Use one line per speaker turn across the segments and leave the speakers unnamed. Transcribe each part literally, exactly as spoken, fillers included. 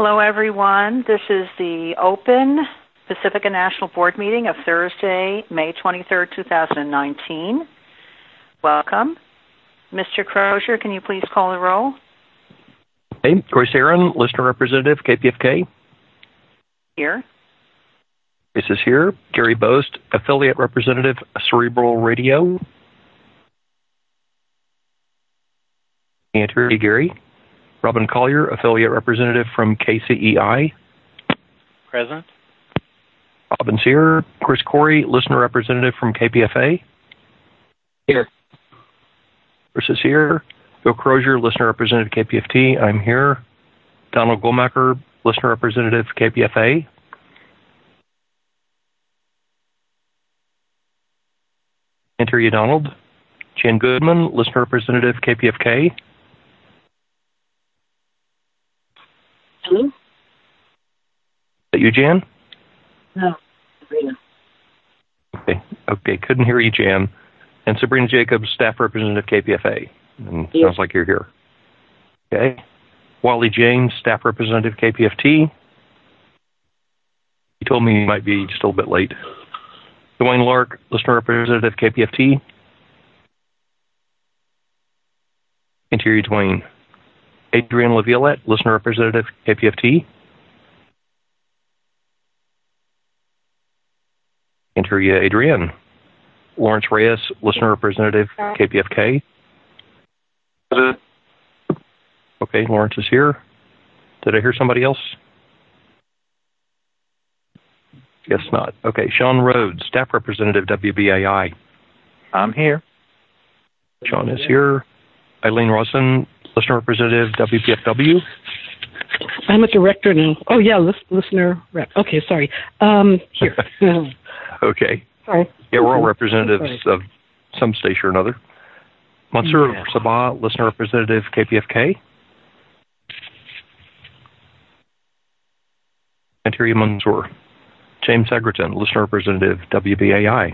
Hello, everyone. This is the open Pacifica National Board meeting of Thursday, May twenty-third, two thousand nineteen. Welcome. Mister Crozier, can you please call the roll?
Hey, Joyce Aaron, Listener Representative, K P F K.
Here.
This is here. Gary Boast, Affiliate Representative, Cerebral Radio. Enter Gary. Robin Collier, Affiliate Representative from K C E I.
Present.
Robin's here. Chris Corey, Listener Representative from K P F A.
Here.
Chris is here. Bill Crozier, Listener Representative, K P F T. I'm here. Donald Goldmacher, Listener Representative, K P F A. Enter you, Donald. Jan Goodman, Listener Representative, K P F K.
Hello? Is
that you, Jan?
No, Sabrina.
Okay, okay, couldn't hear you, Jan. And Sabrina Jacobs, Staff Representative, K P F A. And
Yes.
Sounds like you're here. Okay. Wally James, Staff Representative, K P F T. He told me he might be just a little bit late. Dwayne Lark, Listener Representative, K P F T. Interior Dwayne. Adrienne Laviolette, Listener Representative, K P F T. Interior Adrienne. Lawrence Reyes, Listener Representative, K P F K. Okay, Lawrence is here. Did I hear somebody else? Guess not. Okay, Sean Rhodes, Staff Representative, W B A I.
I'm here.
Sean is here. Eileen Rawson, Listener Representative, W P F W.
I'm a director now. Oh, yeah, lis- listener rep. Okay, sorry. Um, here.
Okay.
Sorry.
Yeah, we're all representatives of some station or another. Mansour yeah. Sabah, Listener Representative, K P F K. Interior Mansour. James Egerton, Listener Representative, W B A I.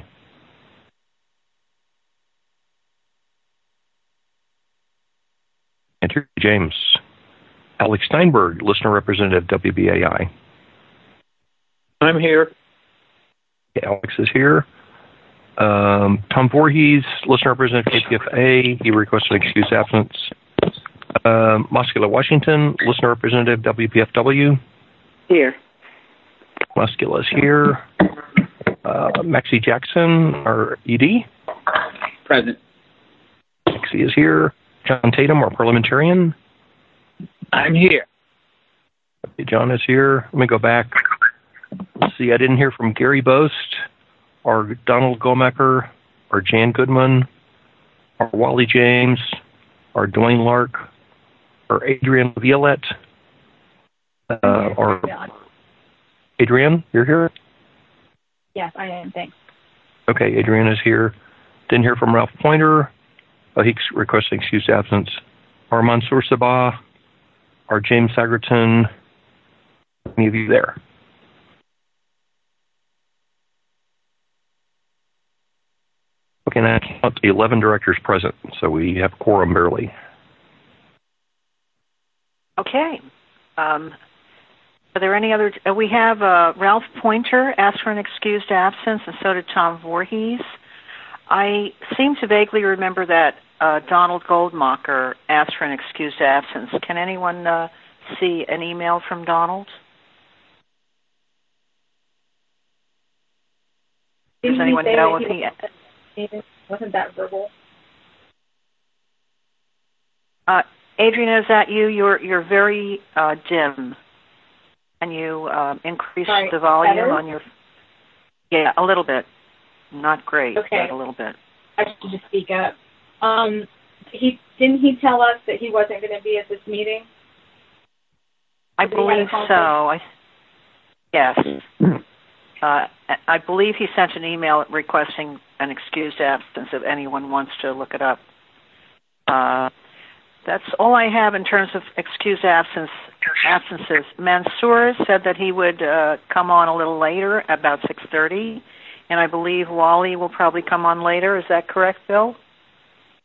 Enter James. Alex Steinberg, Listener Representative, W B A I.
I'm here.
Okay, Alex is here. Um, Tom Voorhees, Listener Representative, K P F A. He requested an excused absence. Um, Muscula Washington, Listener Representative, W P F W.
Here.
Muscula is here. Uh, Maxie Jackson, our E D.
Present.
Maxie is here. John Tatum, our parliamentarian.
I'm here.
Okay, John is here. Let me go back. Let's see, I didn't hear from Gary Boast, or Donald Goldmacher, or Jan Goodman, or Wally James, or Dwayne Lark, or Adrienne Violette, uh, or Adrienne, you're here?
Yes, I am. Thanks.
Okay, Adrienne is here. Didn't hear from Ralph Pointer. Oh, he's requesting excused absence. Or Mansour Sabah, or James Sagerton. Any of you there? Okay, now I count eleven directors present, so we have quorum barely.
Okay. Um, are there any other? Uh, we have uh, Ralph Pointer asked for an excused absence, and so did Tom Voorhees. I seem to vaguely remember that uh, Donald Goldmacher asked for an excused absence. Can anyone uh, see an email from Donald? Does
Didn't
anyone
he say
know
that
if he...
he wasn't that verbal?
Uh, Adrienne, is that you? You're you're very uh, dim. Can you uh, increase
Sorry,
the volume
better?
on your? Yeah, a little bit. Not great,
Okay.
but a little bit.
I should just speak up. Um, he didn't he tell us that he wasn't going to be at this meeting?
I
Did he have a
believe
conflict?
so. I yes. Uh, I believe he sent an email requesting an excused absence if anyone wants to look it up. Uh, that's all I have in terms of excused absence absences. Mansour said that he would uh, come on a little later, about six thirty, and I believe Wally will probably come on later. Is that correct, Bill?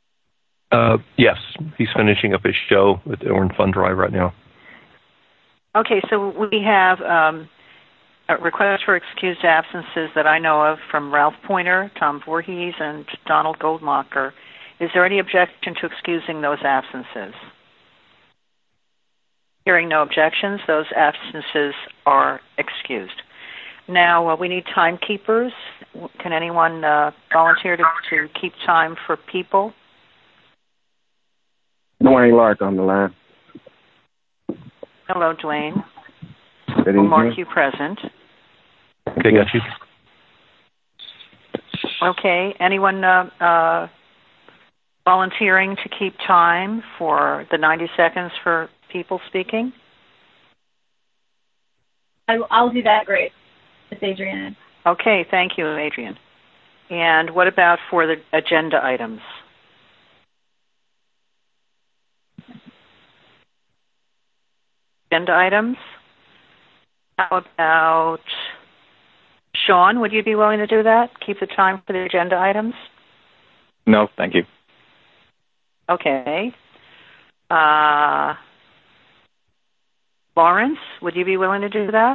Uh, yes, he's finishing up his show. We're in Fund Drive right now.
Okay, so we have um, a request for excused absences that I know of from Ralph Pointer, Tom Voorhees, and Donald Goldmacher. Is there any objection to excusing those absences? Hearing no objections, those absences are excused. Now, uh, we need timekeepers. Can anyone uh, volunteer to, to keep time for people?
Dwayne Lark on the line.
Hello, Dwayne.
Good
We'll
evening.
mark you present.
Okay, got you.
Okay, anyone uh, uh, volunteering to keep time for the ninety seconds for people speaking?
I, I'll do that. Great. It's Adrienne.
Okay, thank you, Adrienne. And what about for the agenda items? Agenda items? How about Sean? Would you be willing to do that? Keep the time for the agenda items?
No, thank you.
Okay. Uh, Lawrence, would you be willing to do that?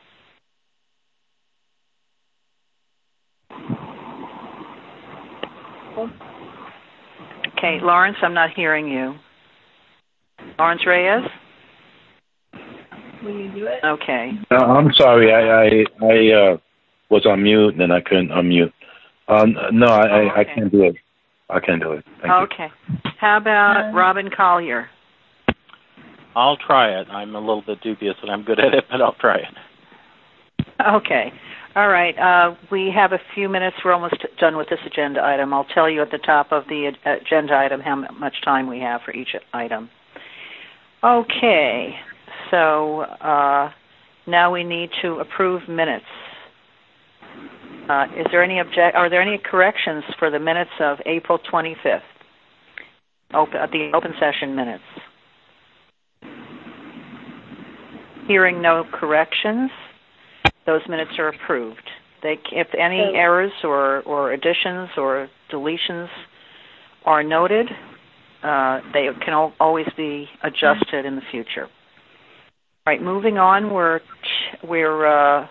Okay, Lawrence, I'm not hearing you. Lawrence Reyes?
Will you do it?
Okay.
Uh, I'm sorry, I I, I uh, was on mute and I couldn't unmute. Um, no, I,
Oh,
I, I
okay.
can't do it. I can't do it. Thank
Okay. How about
Um,
Robin Collier?
I'll try it. I'm a little bit dubious that I'm good at it, but I'll try it.
Okay. All right. Uh, we have a few minutes. We're almost done with this agenda item. I'll tell you at the top of the uh, agenda item how much time we have for each item. Okay. So uh, now we need to approve minutes. Uh, is there any object? Are there any corrections for the minutes of April twenty-fifth? Open, uh, the open session minutes. Hearing no corrections, those minutes are approved. They, if any
So-
errors or, or additions or deletions are noted, uh, they can al- always be adjusted in the future. All right, moving on, we're we're. Uh,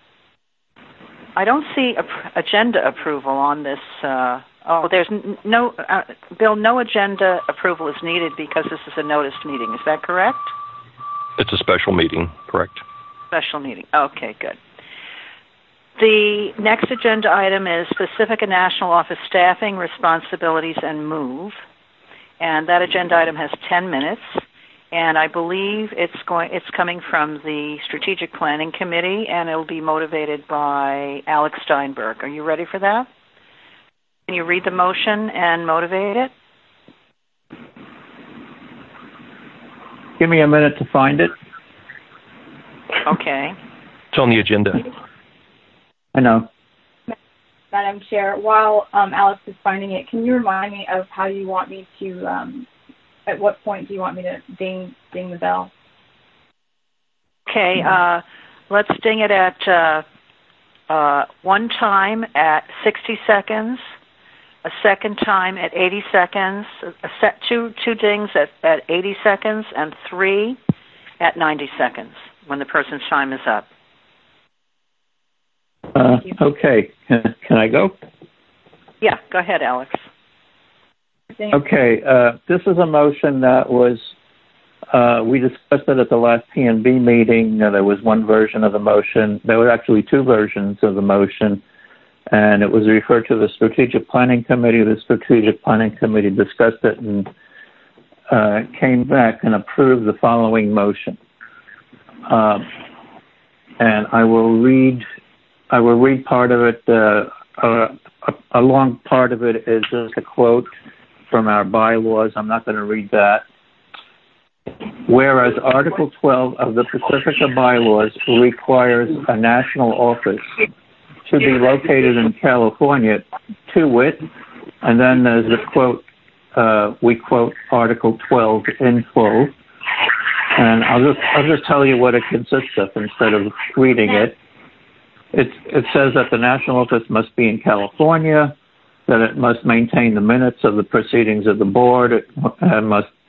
I don't see a pr- agenda approval on this. Uh, oh, there's n- no uh, Bill. No agenda approval is needed because this is a noticed meeting. Is that correct?
It's a special meeting, correct?
Special meeting. Okay, good. The next agenda item is specific and national office staffing, responsibilities, and move. And that agenda item has ten minutes. And I believe it's going. It's coming from the Strategic Planning Committee, and it'll be motivated by Alex Steinberg. Are you ready for that? Can you read the motion and motivate it?
Give me a minute to find it.
Okay.
It's on the agenda.
I know.
Madam Chair, while um, Alex is finding it, can you remind me of how you want me to, um, at what point do you want me to ding ding the bell?
Okay, uh, let's ding it at uh, uh, one time at sixty seconds, a second time at eighty seconds, a set two two dings at, at eighty seconds, and three at ninety seconds when the person's time is up.
Uh, okay, can, can I go?
Yeah, go ahead, Alex.
Okay, uh, this is a motion that was, uh, we discussed it at the last P N B meeting. Uh, there was one version of the motion. There were actually two versions of the motion, and it was referred to the Strategic Planning Committee. The Strategic Planning Committee discussed it and uh, came back and approved the following motion. Uh, and I will read, I will read part of it. Uh, uh, a, a long part of it is just a quote from our bylaws. I'm not going to read that. Whereas Article twelve of the Pacifica bylaws requires a national office to be located in California, to wit, and then there's the quote, uh, we quote Article twelve in full. And I'll just, I'll just tell you what it consists of instead of reading it. It, it says that the national office must be in California, that it must maintain the minutes of the proceedings of the board, it uh, must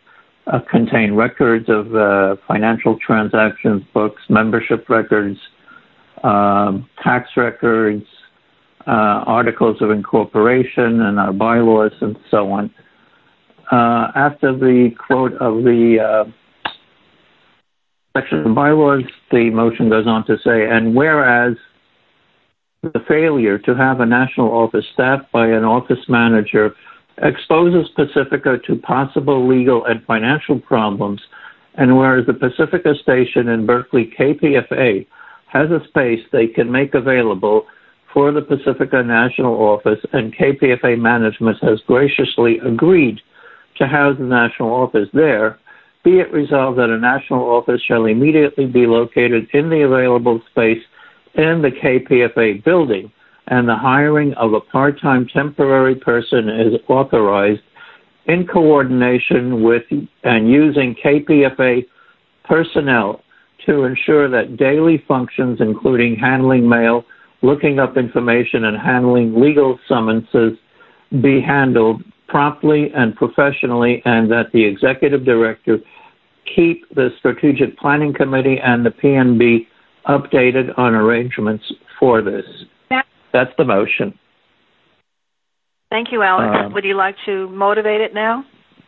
uh, contain records of uh, financial transactions, books, membership records, um, tax records, uh, articles of incorporation, and our bylaws, and so on. Uh, after the quote of the uh, section of bylaws, the motion goes on to say, and whereas the failure to have a national office staffed by an office manager exposes Pacifica to possible legal and financial problems, and whereas the Pacifica station in Berkeley K P F A has a space they can make available for the Pacifica National Office, and K P F A management has graciously agreed to house the national office there, be it resolved that a national office shall immediately be located in the available space in the K P F A building, and the hiring of a part-time temporary person is authorized in coordination with and using K P F A personnel to ensure that daily functions, including handling mail, looking up information, and handling legal summonses, be handled promptly and professionally, and that the executive director keep the strategic planning committee and the P N B updated on arrangements for this. That's the motion.
Thank you, Alex.
Um,
Would you like to motivate it now?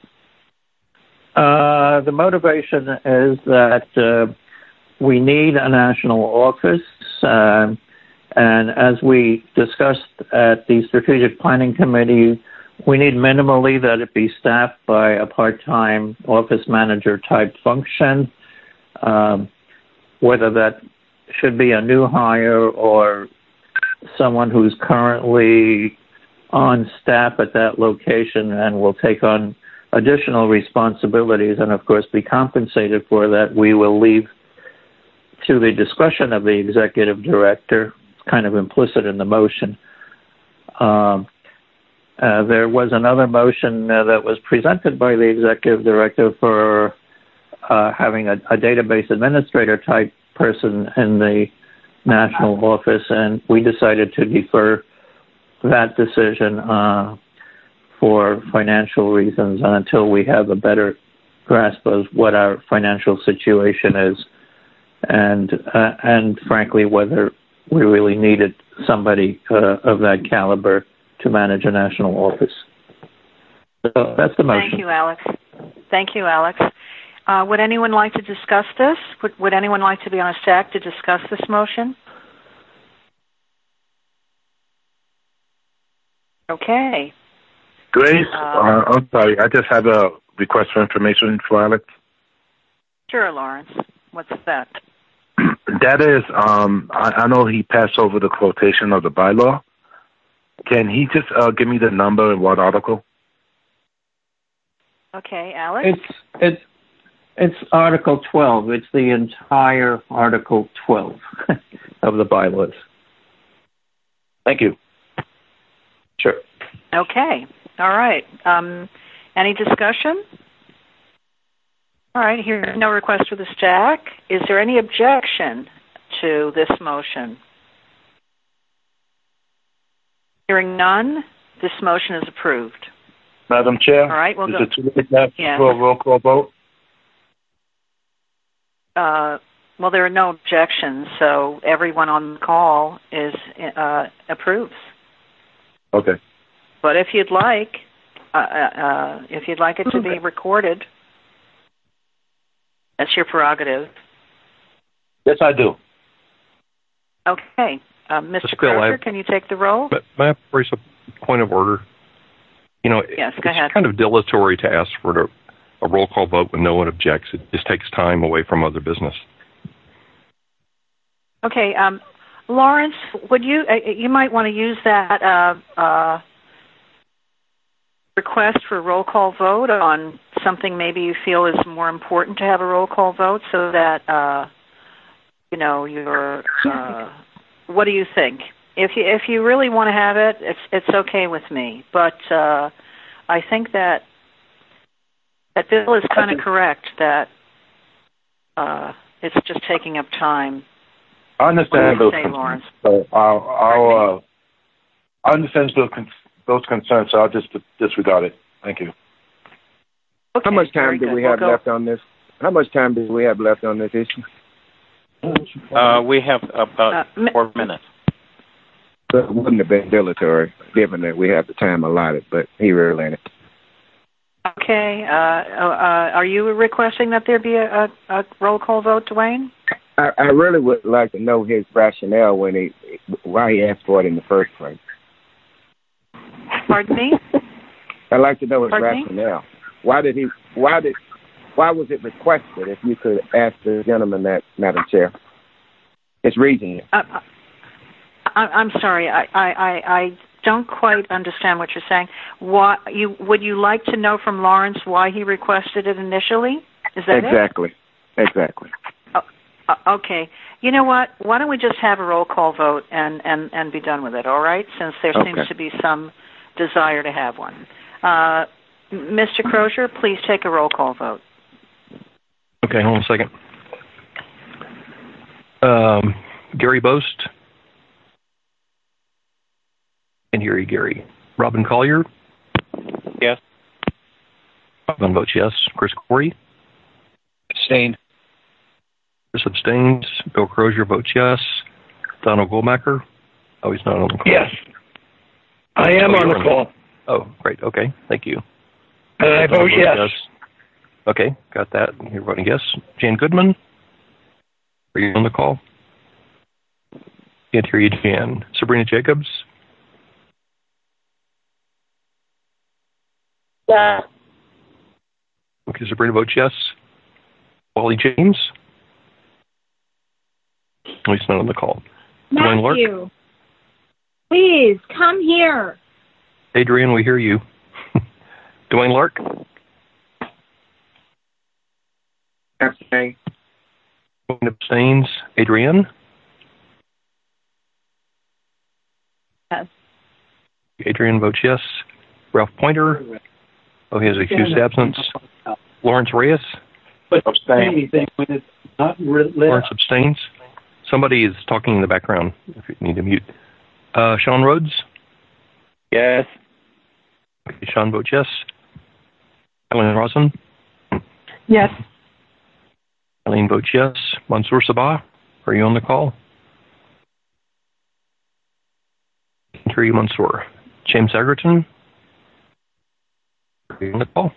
Uh, the motivation is that uh, we need a national office, uh, and as we discussed at the strategic planning committee, we need minimally that it be staffed by a part-time office manager type function, um, whether that should be a new hire or someone who's currently on staff at that location and will take on additional responsibilities and, of course, be compensated for that. We will leave to the discretion of the executive director. It's kind of implicit in the motion. Um, uh, there was another motion uh, that was presented by the executive director for uh, having a, a database administrator type person in the national office, and we decided to defer that decision uh, for financial reasons until we have a better grasp of what our financial situation is, and uh, and frankly whether we really needed somebody uh, of that caliber to manage a national office. So that's the motion.
Thank you, Alex. Thank you, Alex. Uh, would anyone like to discuss this? Would, would anyone like to be on a stack to discuss this motion? Okay.
Grace,
Uh,
uh, I'm sorry, I just had a request for information for Alex.
Sure, Lawrence. What's that?
That is, um, I, I know he passed over the quotation of the bylaw. Can he just uh, give me the number and what article?
Okay, Alex?
It's, it's, it's Article twelve. It's the entire Article twelve of the bylaws.
Thank you.
Sure.
Okay. All right. Um, any discussion? All right. Here's no request for the stack. Is there any objection to this motion? Hearing none, this motion is approved.
Madam Chair,
all right, we'll
is
go.
it too late now
Yeah.
for a roll call vote?
Uh, well, there are no objections, so everyone on the call is uh, approves.
Okay.
But if you'd like, uh, uh, if you'd like it to be recorded, that's your prerogative.
Yes, I do.
Okay. Uh, Mister
Bill,
Croker,
I-
can you take the roll?
But may I raise a point of order? You know,
Yes,
it's
go ahead.
kind of dilatory to ask for a, a roll call vote when no one objects. It just takes time away from other business.
Okay. Um, Lawrence, would you, uh, you might want to use that uh, uh, request for a roll call vote on something maybe you feel is more important to have a roll call vote so that, uh, you know, you're, uh, what do you think? If you if you really want to have it, it's it's okay with me. But uh, I think that that Bill is kind of correct that uh, it's just taking up time.
I understand
What
those
do you say,
concerns.
Lawrence?
So I'll, I'll uh, I understand those, con- those concerns, so I'll just disregard it. Thank you.
Okay,
How much time
very
do
good.
we
We'll
have
go-
left on this? How much time do we have left on this issue?
Uh, we have about
Uh, mi-
four minutes.
But it wouldn't have been dilatory, given that we have the time allotted, but he really ain't it.
Okay. Uh, uh, are you requesting that there be a, a, a roll call vote, Dwayne?
I, I really would like to know his rationale when he, why he asked for it in the first place.
Pardon me?
I'd like to know his
Pardon me?
rationale. Why did he, why did, why was it requested, if you could ask the gentleman that, Madam Chair? His reasoning.
Uh, I, I'm sorry. I, I, I, I don't quite understand what you're saying. Why you would you like to know from Lawrence why he requested it initially? Is that
Exactly.
it?
Exactly.
Oh, uh, okay. You know what? Why don't we just have a roll call vote and, and, and be done with it, all right? Since there
Okay.
seems to be some desire to have one. Uh, Mister Crozier, please take a roll call vote.
Okay, hold on a second. Um, Gary Boast. Can't hear you, Gary. Robin Collier.
Yes.
Robin votes yes. Chris Corey.
Abstain.
Chris abstains. Bill Crozier votes yes. Donald Goldmacher. Oh, he's not on the call.
Yes. I am
Oh,
on
you're
the call.
Oh, great. Okay, thank you.
And I vote
Donald
yes.
votes Okay, got that. You're voting yes. Jan Goodman. Are you on the call? Can't hear you, Jan. Sabrina Jacobs.
Yeah.
Okay, Sabrina votes yes. Wally James. Oh, he's not on the call. Dwayne Lark.
Matthew, please come here.
Adrian, we hear you. Dwayne Lark.
Abstain.
Dwayne abstains. Adrian.
Yes.
Adrian votes yes. Ralph Pointer. Oh, he has excused absence. Lawrence Reyes.
Abstain.
Lawrence abstains. Somebody is talking in the background. If you need to mute. Uh, Sean Rhodes.
Yes.
Okay, Sean votes yes. Ellen Rosen.
Yes.
Eileen votes yes. Mansour Sabah, are you on the call? Can't hear you, Mansour. James Egerton, are you on the call?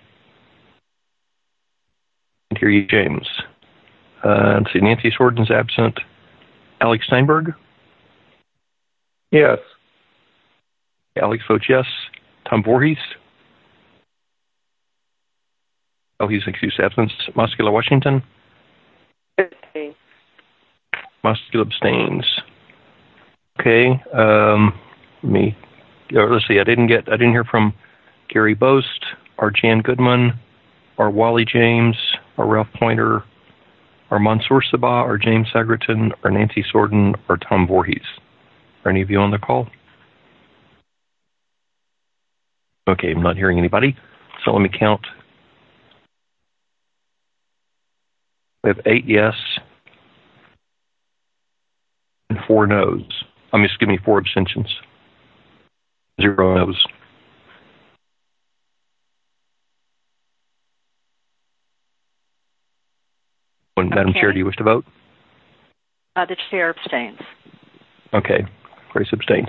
Can't hear you, James. Uh, let's see, Nancy Sorden's absent. Alex Steinberg?
Yes.
Alex votes yes. Tom Voorhees? Oh, he's excused absence. Muscular Washington? Muscular abstains. Okay. Um, let me. Uh, let's see. I didn't get. I didn't hear from Gary Boast, or Jan Goodman, or Wally James, or Ralph Pointer, or Mansour Sabah, or James Egerton, or Nancy Sorden, or Tom Voorhees. Are any of you on the call? Okay, I'm not hearing anybody. So let me count. We have eight yes and four no's. I mean, just give me four abstentions. Zero no's. When,
Okay.
Madam Chair, do you wish to vote?
Uh, the chair abstains.
Okay. Grace abstains.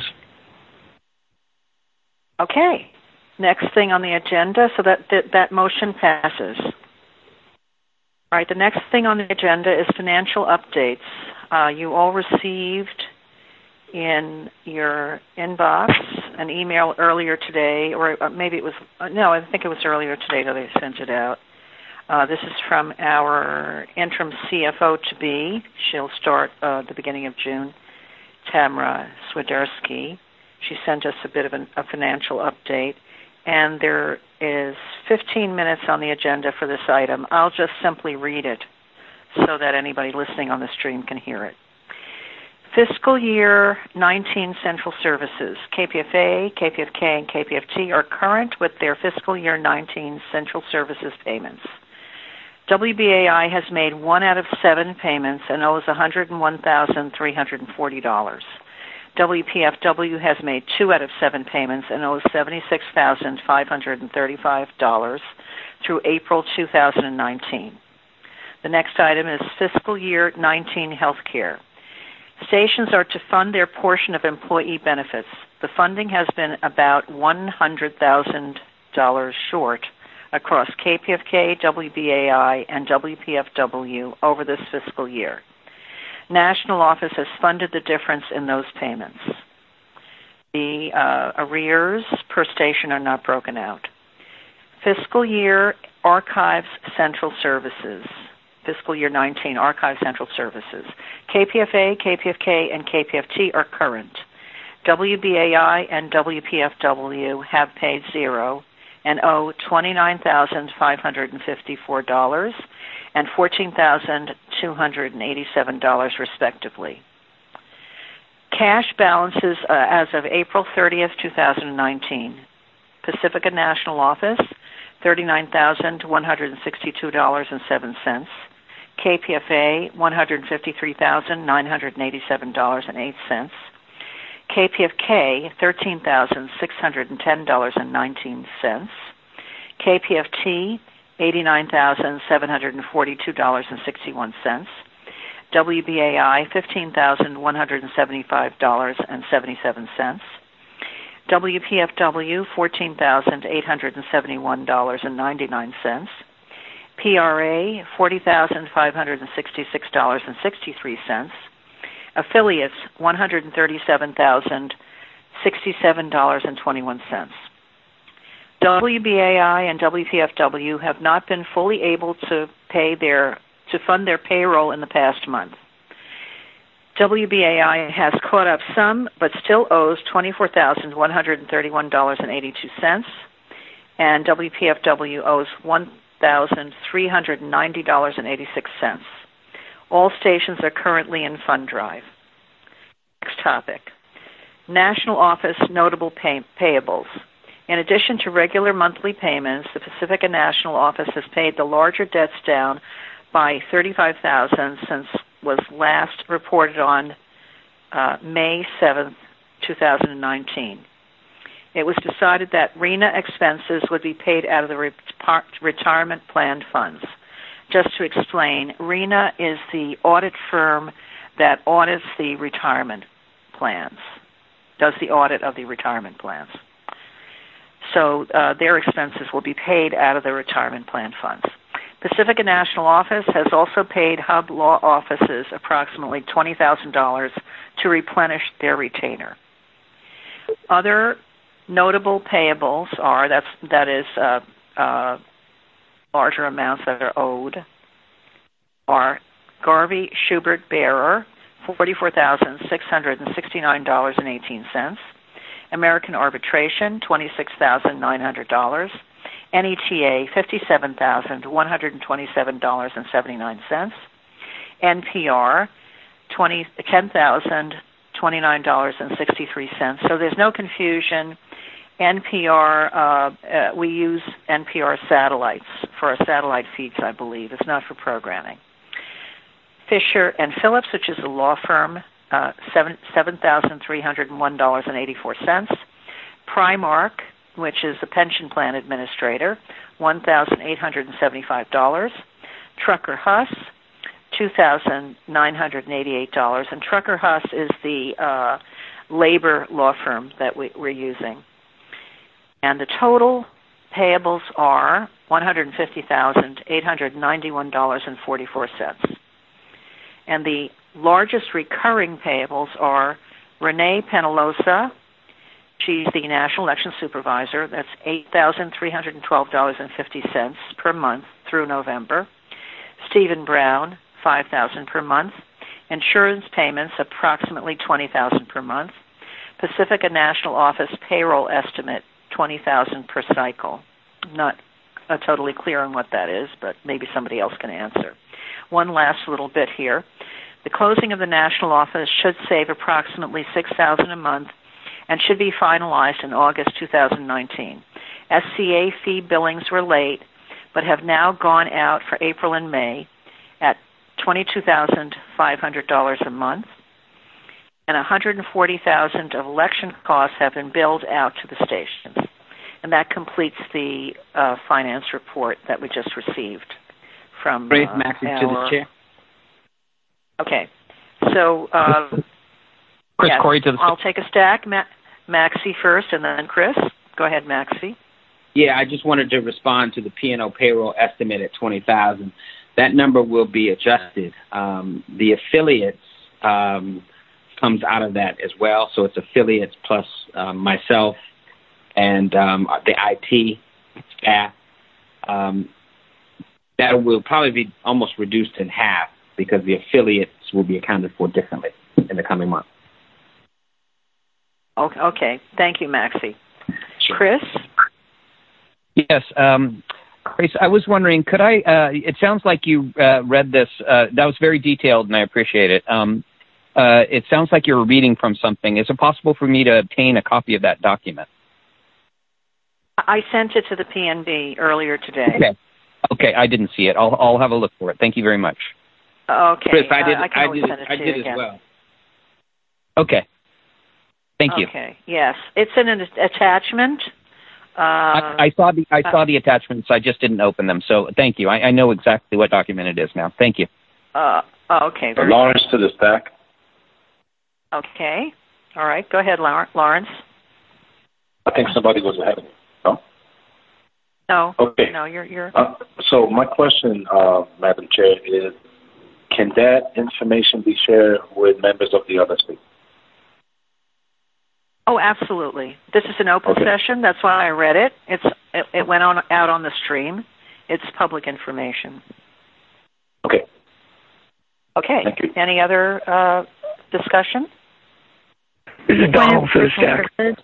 Okay. Next thing on the agenda, so that, that, that motion passes. All right, the next thing on the agenda is financial updates. Uh, you all received in your inbox an email earlier today, or maybe it was, no, I think it was earlier today that I sent it out. Uh, this is from our interim C F O to be. She'll start uh, the beginning of June, Tamara Swiderski. She sent us a bit of an, a financial update, and there is fifteen minutes on the agenda for this item. I'll just simply read it so that anybody listening on the stream can hear it. Fiscal year nineteen Central Services, K P F A, K P F K, and K P F T are current with their fiscal year nineteen Central Services payments. W B A I has made one out of seven payments and owes one hundred one thousand three hundred forty dollars. W P F W has made two out of seven payments and owes seventy-six thousand five hundred thirty-five dollars through April two thousand nineteen. The next item is fiscal year nineteen health care. Stations are to fund their portion of employee benefits. The funding has been about one hundred thousand dollars short across K P F K, W B A I, and W P F W over this fiscal year. National Office has funded the difference in those payments. The uh, arrears per station are not broken out. Fiscal year Archives Central Services. Fiscal year nineteen Archive Central Services. K P F A, K P F K, and K P F T are current. W B A I and W P F W have paid zero and owe twenty-nine thousand five hundred fifty-four dollars and fourteen thousand two hundred eighty-seven dollars respectively. Cash balances uh, as of April thirtieth, two thousand nineteen. Pacifica National Office, thirty-nine thousand one hundred sixty-two dollars and seven cents. K P F A, one hundred fifty-three thousand nine hundred eighty-seven dollars and eight cents. K P F K, thirteen thousand six hundred ten dollars and nineteen cents. K P F T, eighty-nine thousand seven hundred forty-two dollars and sixty-one cents. W B A I, fifteen thousand one hundred seventy-five dollars and seventy-seven cents. W P F W, fourteen thousand eight hundred seventy-one dollars and ninety-nine cents. P R A, forty thousand five hundred sixty-six dollars and sixty-three cents. Affiliates, one hundred thirty-seven thousand sixty-seven dollars and twenty-one cents. W B A I and W P F W have not been fully able to pay their to fund their payroll in the past month. W B A I has caught up some, but still owes twenty-four thousand one hundred thirty-one dollars and eighty-two cents, and W P F W owes one thousand three hundred ninety dollars and eighty-six cents. All stations are currently in fund drive. Next topic. National Office Notable pay- Payables. In addition to regular monthly payments, the Pacifica National Office has paid the larger debts down by thirty-five thousand dollars since was last reported on uh, May seventh, two thousand nineteen. It was decided that R E N A expenses would be paid out of the re- retirement plan funds. Just to explain, R E N A is the audit firm that audits the retirement plans, does the audit of the retirement plans. So uh, their expenses will be paid out of the retirement plan funds. Pacifica National Office has also paid Hub Law Offices approximately twenty thousand dollars to replenish their retainer. Other notable payables are, that's, that is uh, uh, larger amounts that are owed, are Garvey Schubert Bearer, forty-four thousand six hundred sixty-nine dollars and eighteen cents. American Arbitration, twenty-six thousand nine hundred dollars. N E T A, fifty-seven thousand one hundred twenty-seven dollars and seventy-nine cents. N P R, ten thousand twenty-nine dollars and sixty-three cents. So there's no confusion. N P R, uh, uh, we use N P R satellites for our satellite feeds, I believe. It's not for programming. Fisher and Phillips, which is a law firm, uh, seven thousand three hundred one dollars and eighty-four cents. Primark, which is a pension plan administrator, one thousand eight hundred seventy-five dollars. Trucker Huss, two thousand nine hundred eighty-eight dollars. And Trucker Huss is the uh, labor law firm that we, we're using. And the total payables are one hundred fifty thousand eight hundred ninety-one dollars and forty-four cents. And the largest recurring payables are Renee Penalosa. She's the National Election Supervisor. That's eight thousand three hundred twelve dollars and fifty cents per month through November. Stephen Brown, five thousand dollars per month. Insurance payments, approximately twenty thousand dollars per month. Pacifica National Office payroll estimate, twenty thousand dollars per cycle. I'm not uh, totally clear on what that is, but maybe somebody else can answer. One last little bit here. The closing of the National Office should save approximately six thousand dollars a month and should be finalized in August two thousand nineteen. S C A fee billings were late, but have now gone out for April and May at twenty-two thousand five hundred dollars a month. and one hundred forty thousand dollars of election costs have been billed out to the stations. And that completes the uh, finance report that we just received from
Great,
uh,
Maxie,
our...
to the chair.
Okay. So, uh,
Chris
yes,
Corey to the
I'll take a stack. Ma- Maxie first, and then Chris. Go ahead, Maxie.
Yeah, I just wanted to respond to the P and O payroll estimate at twenty thousand dollars. That number will be adjusted. Um, the affiliates um, comes out of that as well, so it's affiliates plus um, myself and um, the I T staff. Um, that will probably be almost reduced in half because the affiliates will be accounted for differently in the coming months.
Okay, okay. Thank you, Maxie. Sure. Chris?
Yes. Um, Chris, I was wondering, could I, uh, it sounds like you uh, read this. Uh, that was very detailed, and I appreciate it. Um, uh, it sounds like you were reading from something. Is it possible for me to obtain a copy of that document?
I sent it to the P N B earlier today.
Okay. Okay, I didn't see it. I'll I'll have a look for it. Thank you very much.
Okay.
Chris, I did.
Uh, I, can
I
always
did.
send it
I
to
did
you
as
again.
well.
Okay. Thank you.
Okay. Yes, it's in an attachment. Uh,
I, I saw the I saw the attachments. I just didn't open them. So thank you. I, I know exactly what document it is now. Thank you.
Uh, oh, okay. Very
Lawrence to the stack.
Okay. All right. Go ahead, Lawrence.
I think somebody was ahead of me. No?
No.
Okay.
No, you're... you're...
Uh, so my question, uh, Madam Chair, is can that information be shared with members of the other states?
Oh, absolutely. This is an open
Okay.
session. That's why I read it. It's it, it went on out on the stream. It's public information.
Okay.
Okay.
Thank you.
Any other uh, discussion?
This is Donald for the stack.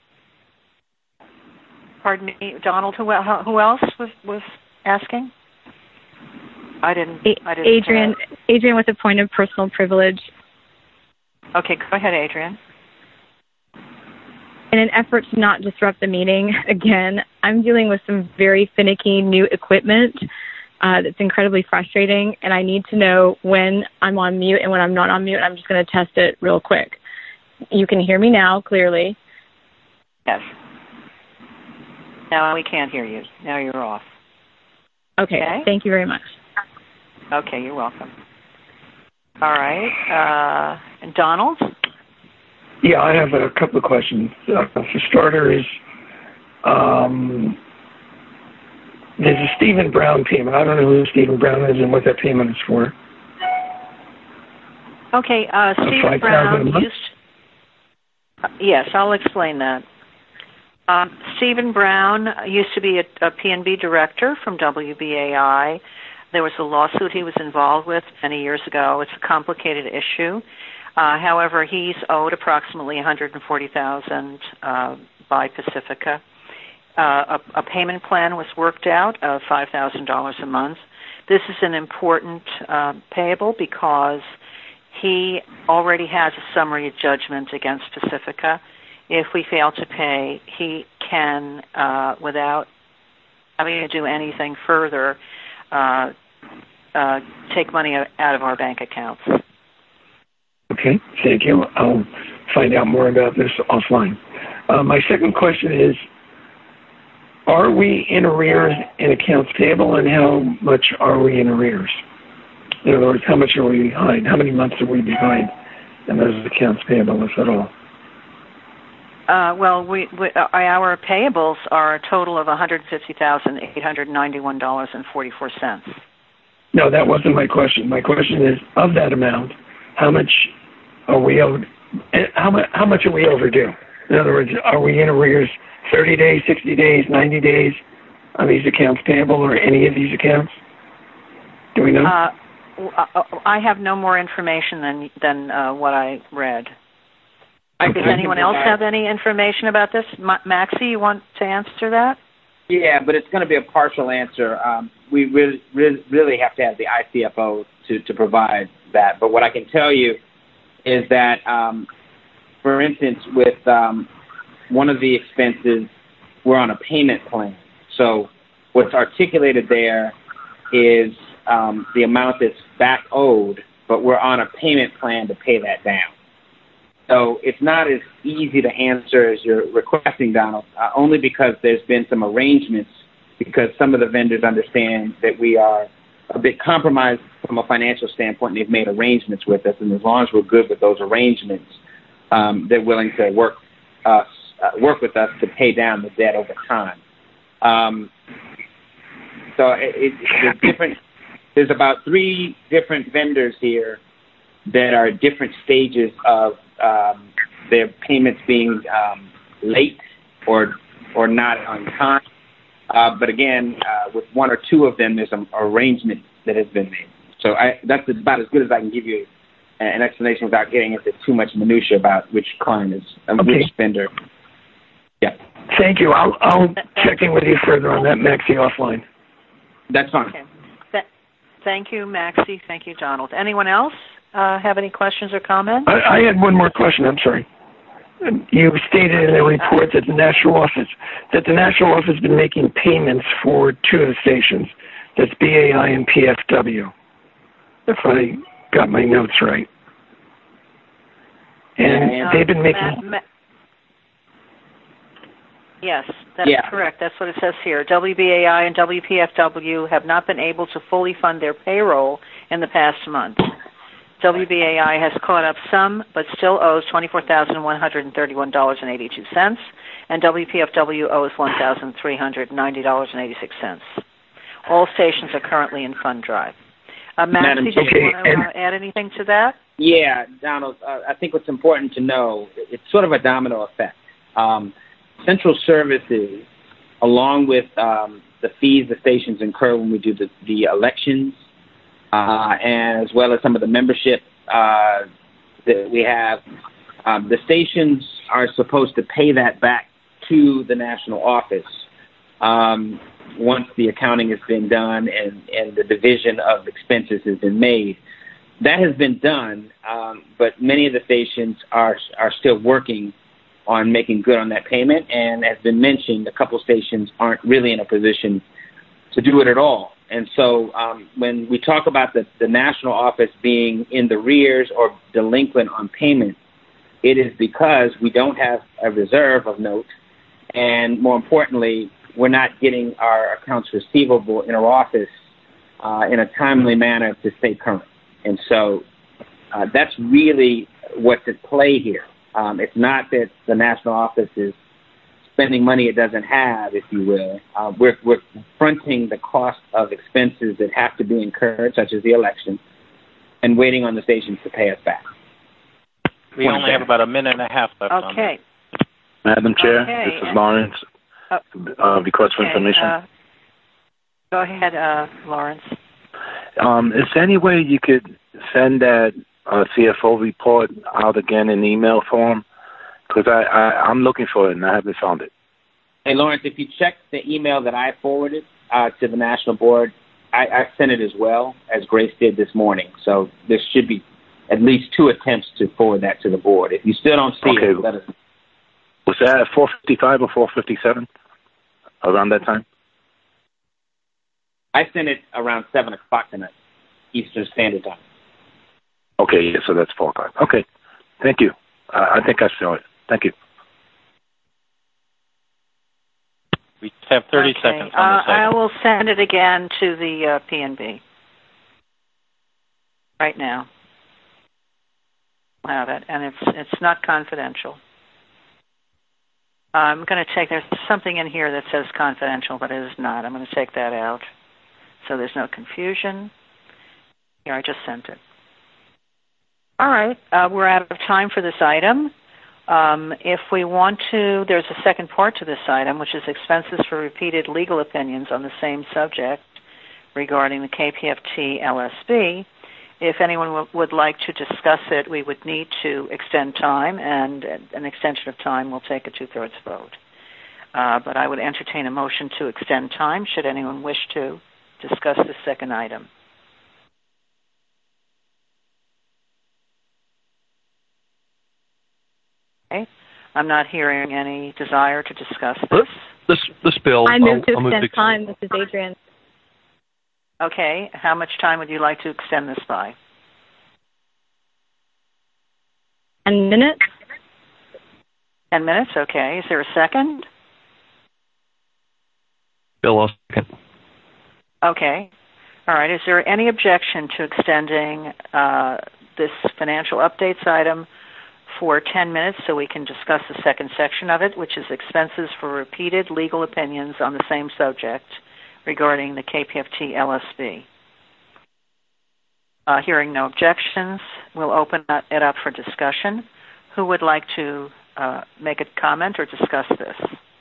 Pardon me, Donald. Who el- who else was, was asking? I didn't. I didn't.
Adrian. Uh, Adrian with a point of personal privilege.
Okay, go ahead, Adrian.
In an effort to not disrupt the meeting, again, I'm dealing with some very finicky new equipment uh, that's incredibly frustrating, and I need to know when I'm on mute and when I'm not on mute. I'm just going to test it real quick. You can hear me now, clearly.
Yes. Now we can't hear you. Now you're off.
Okay. okay. Thank you very much.
Okay, you're welcome. All right. Uh, and Donald?
Yeah, I have a couple of questions. Uh, for starters, um, there's a Stephen Brown payment. I don't know who Stephen Brown is and what that payment is for.
Okay, uh, Stephen Brown used... Uh, yes, I'll explain that. Um, Stephen Brown used to be a, a P N B director from W B A I. There was a lawsuit he was involved with many years ago. It's a complicated issue. Uh, however, he's owed approximately one hundred forty thousand dollars uh, by Pacifica. Uh, a, a payment plan was worked out of five thousand dollars a month. This is an important uh, payable because he already has a summary judgment against Pacifica. If we fail to pay, he can, uh, without having to do anything further, uh, uh, take money out of our bank accounts.
Okay, thank you. I'll find out more about this offline. Uh, my second question is, are we in arrears in accounts payable, and how much are we in arrears? In other words, how much are we behind? How many months are we behind in those accounts payable, if at all?
Uh, well, we, we, uh, our payables are a total of one hundred fifty thousand eight hundred ninety-one dollars and forty-four cents.
No, that wasn't my question. My question is, of that amount, how much are we owed? How much, how much are we overdue? In other words, are we in arrears thirty days, sixty days, ninety days on these accounts payable or any of these accounts? Do we know?
Uh, I have no more information than than uh, what I read.
I
Does anyone else have any information about this? Ma- Maxie, you want to answer that?
Yeah, but it's going to be a partial answer. Um, we really, really, really have to have the I C F O to, to provide that. But what I can tell you is that, um, for instance, with um, one of the expenses, we're on a payment plan. So what's articulated there is um, the amount that's back owed, but we're on a payment plan to pay that down. So it's not as easy to answer as you're requesting, Donald, uh, only because there's been some arrangements, because some of the vendors understand that we are a bit compromised from a financial standpoint, and they've made arrangements with us. And as long as we're good with those arrangements, um, they're willing to work us uh, work with us to pay down the debt over time. Um, so it, it, there's different. There's about three different vendors here that are at different stages of um, their payments being um, late or or not on time. Uh, but again, uh, with one or two of them, there's an arrangement that has been made. So I, that's about as good as I can give you an explanation without getting into too much minutia about which client is, um,
okay.
which vendor. Yeah.
Thank you. I'll, I'll check in with you further on that, Maxie, offline.
That's fine.
Okay. Th- thank you, Maxie. Thank you, Donald. Anyone else uh, have any questions or comments?
I, I had one more question. I'm sorry. You stated in the report that the national office that the national office has been making payments for two of the stations. That's B A I and P F W, if I got my notes right. And
um,
they've been making.
Ma- ma- yes, that's
yeah.
correct. That's what it says here. W B A I and W P F W have not been able to fully fund their payroll in the past month. W B A I has caught up some, but still owes twenty-four thousand one hundred thirty-one dollars and eighty-two cents, and W P F W owes one thousand three hundred ninety dollars and eighty-six cents. All stations are currently in fund drive. Uh, Maxie, did
okay.
you want to uh, add anything to that?
Yeah, Donald, uh, I think what's important to know, it's sort of a domino effect. Um, Central Services, along with um, the fees the stations incur when we do the, the elections, Uh, and as well as some of the membership uh, that we have, um, the stations are supposed to pay that back to the national office um, once the accounting has been done and, and the division of expenses has been made. That has been done, um, but many of the stations are are still working on making good on that payment. And as been mentioned, a couple stations aren't really in a position to do it at all. And so um, when we talk about the, the national office being in the rears or delinquent on payment, it is because we don't have a reserve of note. And more importantly, we're not getting our accounts receivable in our office uh, in a timely manner to stay current. And so uh, that's really what's at play here. Um, it's not that the national office is spending money it doesn't have, if you will. Uh, we're, we're fronting the cost of expenses that have to be incurred, such as the election, and waiting on the stations to pay us back.
We only back. have about a minute and a half left.
Okay.
On Madam Chair,
okay.
this is Lawrence.
Uh,
uh, request for
okay.
information.
Uh, go ahead, uh, Lawrence.
Um, is there any way you could send that uh, C F O report out again in email form? Because I, I, I'm looking for it and I haven't found it.
Hey, Lawrence, if you check the email that I forwarded uh, to the National Board, I, I sent it as well, as Grace did this morning. So there should be at least two attempts to forward that to the Board. If you still don't see
okay.
it, let us know.
Was that at four fifty-five or four fifty-seven? Around that time?
I sent it around seven o'clock tonight, Eastern Standard Time.
Okay, yeah, so that's four o'clock. Okay, thank you. Uh, I think I saw it. Thank you.
We have thirty
okay.
seconds on
uh,
this item.
I will send it again to the uh, P N B right now. I'll have it, and it's it's not confidential. I'm going to take, there's something in here that says confidential, but it is not. I'm going to take that out so there's no confusion. Here, I just sent it. All right, uh, we're out of time for this item. Um, if we want to, there's a second part to this item, which is expenses for repeated legal opinions on the same subject regarding the K P F T L S B. If anyone w- would like to discuss it, we would need to extend time, and an extension of time will take a two-thirds vote. Uh, but I would entertain a motion to extend time, should anyone wish to discuss the second item. Okay. I'm not hearing any desire to discuss this.
This, this bill.
I move to
I'll, I'll
extend
move to
time. This is Adrian.
Okay. How much time would you like to extend this by?
Ten minutes.
Ten minutes, okay. Is there a second?
Bill, I'll second.
Okay. All right. Is there any objection to extending uh, this financial updates item for ten minutes so we can discuss the second section of it, which is expenses for repeated legal opinions on the same subject regarding the K P F T L S B? Uh, hearing no objections, we'll open it up for discussion. Who would like to uh, make a comment or discuss this?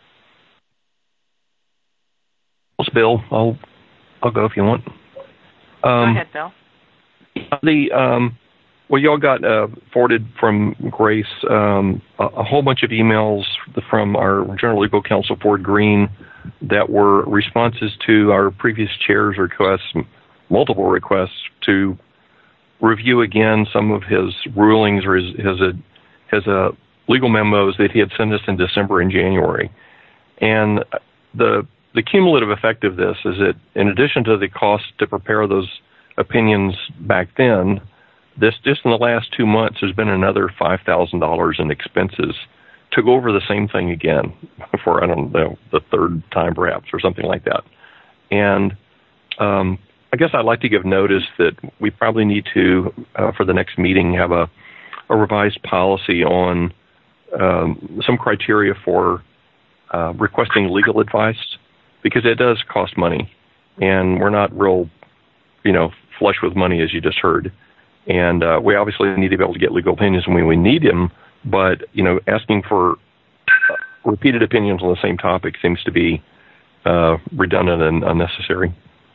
It's Bill. I'll I'll go if you want.
Go
Um,
ahead, Bill.
The um, well, y'all got uh, forwarded from Grace um, a, a whole bunch of emails from our General Legal Counsel Ford Green that were responses to our previous chair's requests, multiple requests to review again some of his rulings or his his, uh, his uh, legal memos that he had sent us in December and January. And the the cumulative effect of this is that in addition to the cost to prepare those opinions back then, this just in the last two months there's been another five thousand dollars in expenses to go over the same thing again for, I don't know, the third time perhaps or something like that. And um, I guess I'd like to give notice that we probably need to, uh, for the next meeting, have a, a revised policy on um, some criteria for uh, requesting legal advice, because it does cost money, and we're not real, you know, flush with money, as you just heard. And uh, we obviously need to be able to get legal opinions when we need them, but, you know, asking for uh, repeated opinions on the same topic seems to be uh, redundant and unnecessary.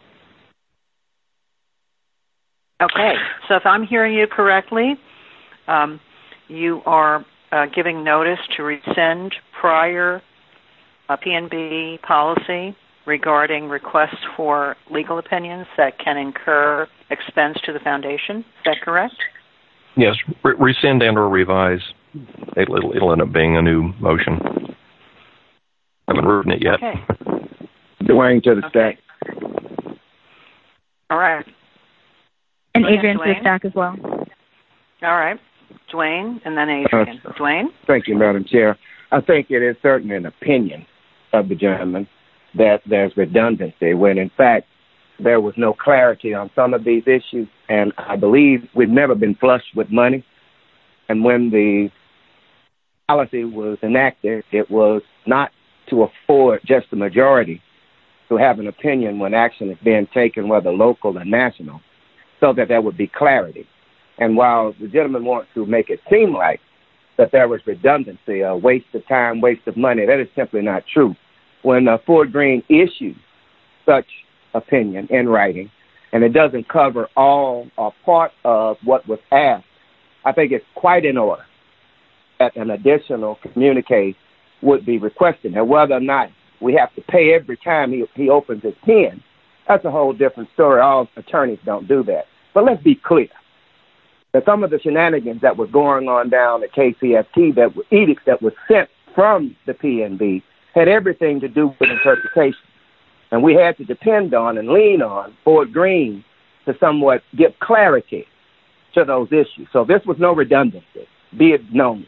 Okay, so if I'm hearing you correctly, um, you are uh, giving notice to rescind prior uh, P N B policy regarding requests for legal opinions that can incur expense to the foundation. Is that correct?
Yes, re- rescind and or revise. It'll, it'll end up being a new motion. I haven't written it yet.
Okay.
Dwayne to the
okay.
stack.
All right.
And
Dwayne,
Adrian to the stack as well.
All right. Dwayne and then Adrian. Uh, Dwayne?
Thank you, Madam Chair. I think it is certainly an opinion of the gentleman that there's redundancy when, in fact, there was no clarity on some of these issues. And I believe we've never been flushed with money. And when the policy was enacted, it was not to afford just the majority to have an opinion when action is being taken, whether local or national, so that there would be clarity. And while the gentleman wants to make it seem like that there was redundancy, a waste of time, waste of money, that is simply not true. When uh, Ford Green issued such opinion in writing, and it doesn't cover all or part of what was asked, I think it's quite in order that an additional communique would be requested. Now, whether or not we have to pay every time he, he opens his pen, that's a whole different story. All attorneys don't do that. But let's be clear that some of the shenanigans that were going on down at K P F T, that were edicts that were sent from the P N B, had everything to do with interpretation. And we had to depend on and lean on Ford Green to somewhat give clarity to those issues. So this was no redundancy, be it known.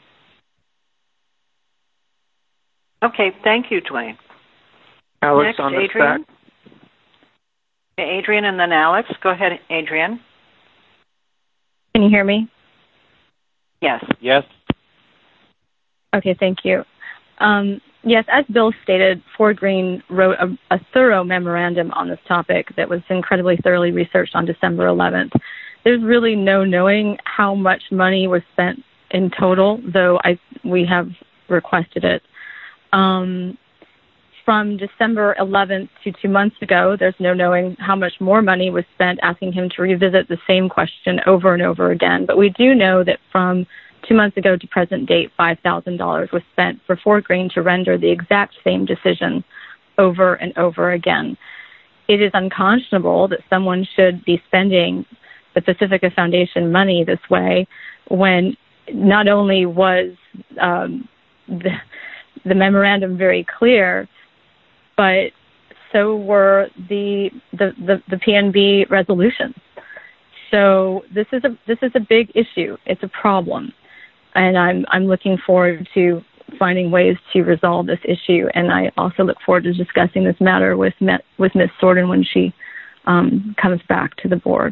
Okay, thank you, Dwayne.
Alex
Next,
on the
Adrian.
stack.
Adrian and then Alex. Go ahead, Adrian.
Can you hear me?
Yes.
Yes.
Okay, thank you. Um, yes, as Bill stated, Ford Green wrote a, a thorough memorandum on this topic that was incredibly thoroughly researched on December eleventh. There's really no knowing how much money was spent in total, though I we have requested it. Um, from December eleventh to two months ago, there's no knowing how much more money was spent asking him to revisit the same question over and over again. But we do know that from two months ago to present date, five thousand dollars was spent for Ford Green to render the exact same decision over and over again. It is unconscionable that someone should be spending the Pacifica Foundation money this way when not only was um, the, the memorandum very clear, but so were the, the, the, the P N B resolutions. So this is a this is a big issue. It's a problem, and I'm I'm looking forward to finding ways to resolve this issue. And I also look forward to discussing this matter with with Miz Sorden when she um, comes back to the board.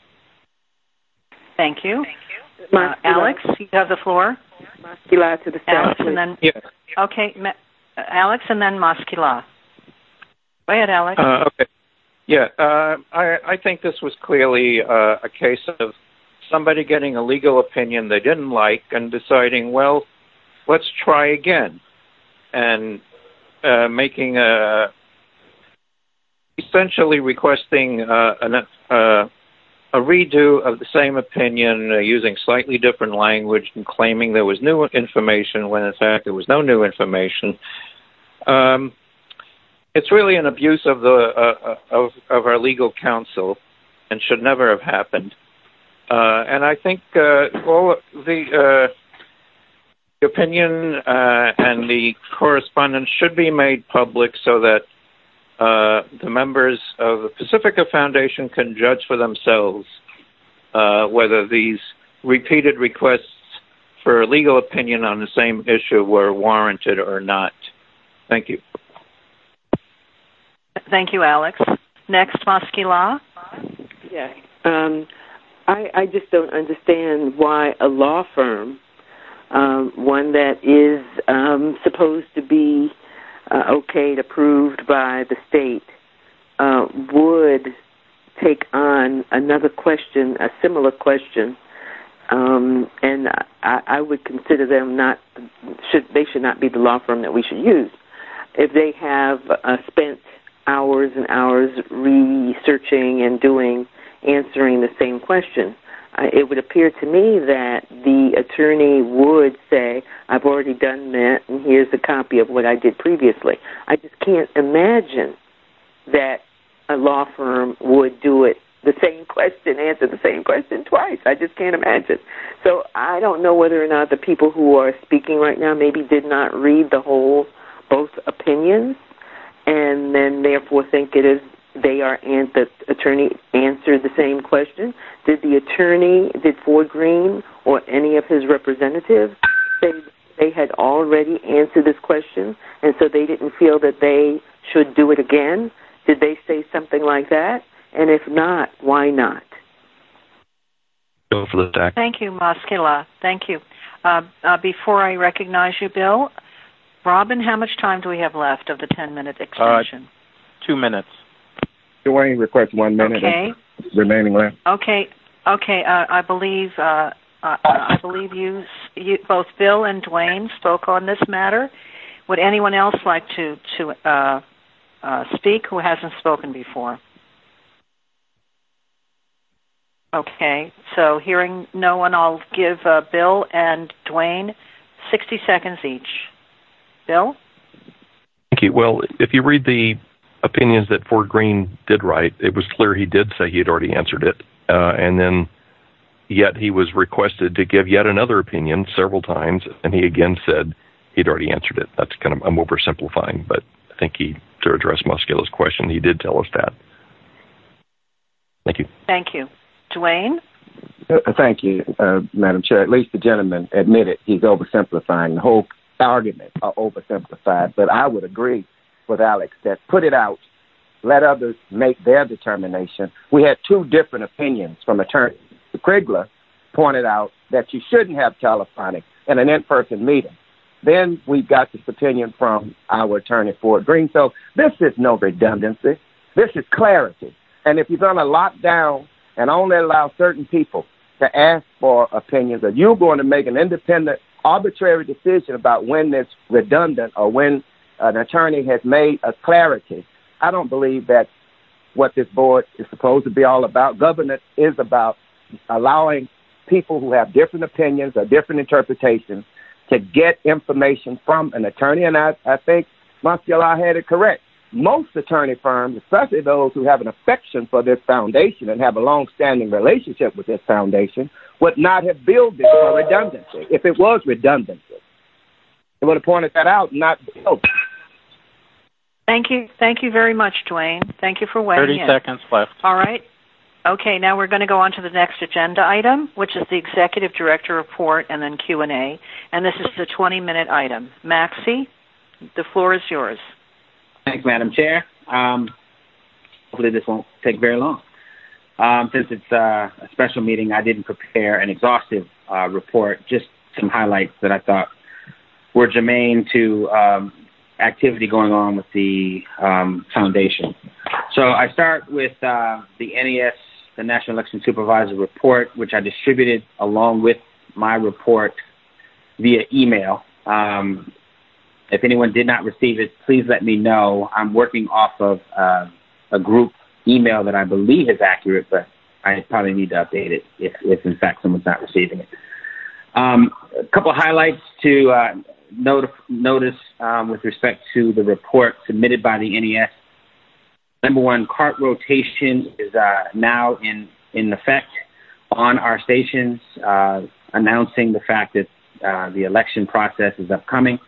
Thank you. Thank you. Uh, Alex, you have the floor.
Maskila to the
Alex, and then
yeah.
Okay, Ma- Alex, and then Maskila. Go ahead, Alex.
Uh, okay. Yeah, uh, I, I think this was clearly uh, a case of somebody getting a legal opinion they didn't like and deciding, well, let's try again, and uh, making a essentially requesting uh, an, uh, a redo of the same opinion uh, using slightly different language and claiming there was new information when in fact there was no new information. Um, it's really an abuse of the uh, of of our legal counsel, and should never have happened. Uh, and I think uh, all the uh, the opinion uh, and the correspondence should be made public so that uh, the members of the Pacifica Foundation can judge for themselves uh, whether these repeated requests for a legal opinion on the same issue were warranted or not. Thank you.
Thank you, Alex. Next, Maskila.
Yeah. Um, I, I just don't understand why a law firm, um, one that is um, supposed to be uh, okayed, approved by the state, uh, would take on another question, a similar question, um, and I, I would consider them not should they should not be the law firm that we should use. If they have uh, spent hours and hours researching and doing, answering the same question, uh, it would appear to me that the attorney would say, I've already done that, and here's a copy of what I did previously. I just can't imagine that a law firm would do it, the same question, answer the same question twice. I just can't imagine. So I don't know whether or not the people who are speaking right now maybe did not read the whole, both opinions, and then therefore think it is they are and the attorney answered the same question. Did the attorney, did Ford Green or any of his representatives say they had already answered this question, and so they didn't feel that they should do it again? Did they say something like that? And if not, why not?
Go for the stack.
Thank you, Maskila. Thank you. Uh, uh, before I recognize you, Bill, Robin, how much time do we have left of the ten-minute extension?
Uh, two minutes.
Dwayne requests one minute.
Okay.
Remaining left.
Okay. Okay. Uh, I believe uh, uh, I believe you, you, both Bill and Dwayne, spoke on this matter. Would anyone else like to to uh, uh, speak who hasn't spoken before? Okay. So hearing no one, I'll give uh, Bill and Dwayne sixty seconds each. Bill?
Thank you. Well, if you read the opinions that Ford Green did write, it was clear he did say he had already answered it. Uh, and then yet he was requested to give yet another opinion several times, and he again said he'd already answered it. That's kind of, I'm oversimplifying, but I think he, to address Muskila's question, he did tell us that. Thank you.
Thank you. Dwayne?
Uh, thank you, uh, Madam Chair. At least the gentleman admitted he's oversimplifying. The whole argument are oversimplified, but I would agree with Alex that put it out, let others make their determination. We had two different opinions from Attorney Krigler pointed out that you shouldn't have telephonic in an in-person meeting. Then we got this opinion from our attorney Ford Green. So this is no redundancy. This is clarity. And if you're going to lock down and only allow certain people to ask for opinions, or you're going to make an independent, arbitrary decision about when it's redundant or when an attorney has made a clarity, I don't believe that's what this board is supposed to be all about. Governance is about allowing people who have different opinions or different interpretations to get information from an attorney, and I, I think Maskila had it correct. Most attorney firms, especially those who have an affection for this foundation and have a long-standing relationship with this foundation, would not have built it for redundancy. If it was redundancy, they would have pointed that out, not built it.
Thank you. Thank you very much, Dwayne. Thank you for weighing
thirty
in.
seconds left.
All right. Okay, now we're going to go on to the next agenda item, which is the Executive Director Report and then Q and A. And this is a twenty-minute item. Maxie, the floor is yours.
Thanks, Madam Chair. Um, hopefully this won't take very long. Um, since it's uh, a special meeting, I didn't prepare an exhaustive uh, report, just some highlights that I thought were germane to um, activity going on with the um, foundation. So I start with uh, the N E S, the National Election Supervisor Report, which I distributed along with my report via email. Um, if anyone did not receive it, please let me know. I'm working off of uh, a group email that I believe is accurate, but I probably need to update it if, if in fact, someone's not receiving it. Um, a couple of highlights to uh, not- notice um, with respect to the report submitted by the N E S. Number one, cart rotation is uh, now in, in effect on our stations, uh, announcing the fact that uh, the election process is upcoming.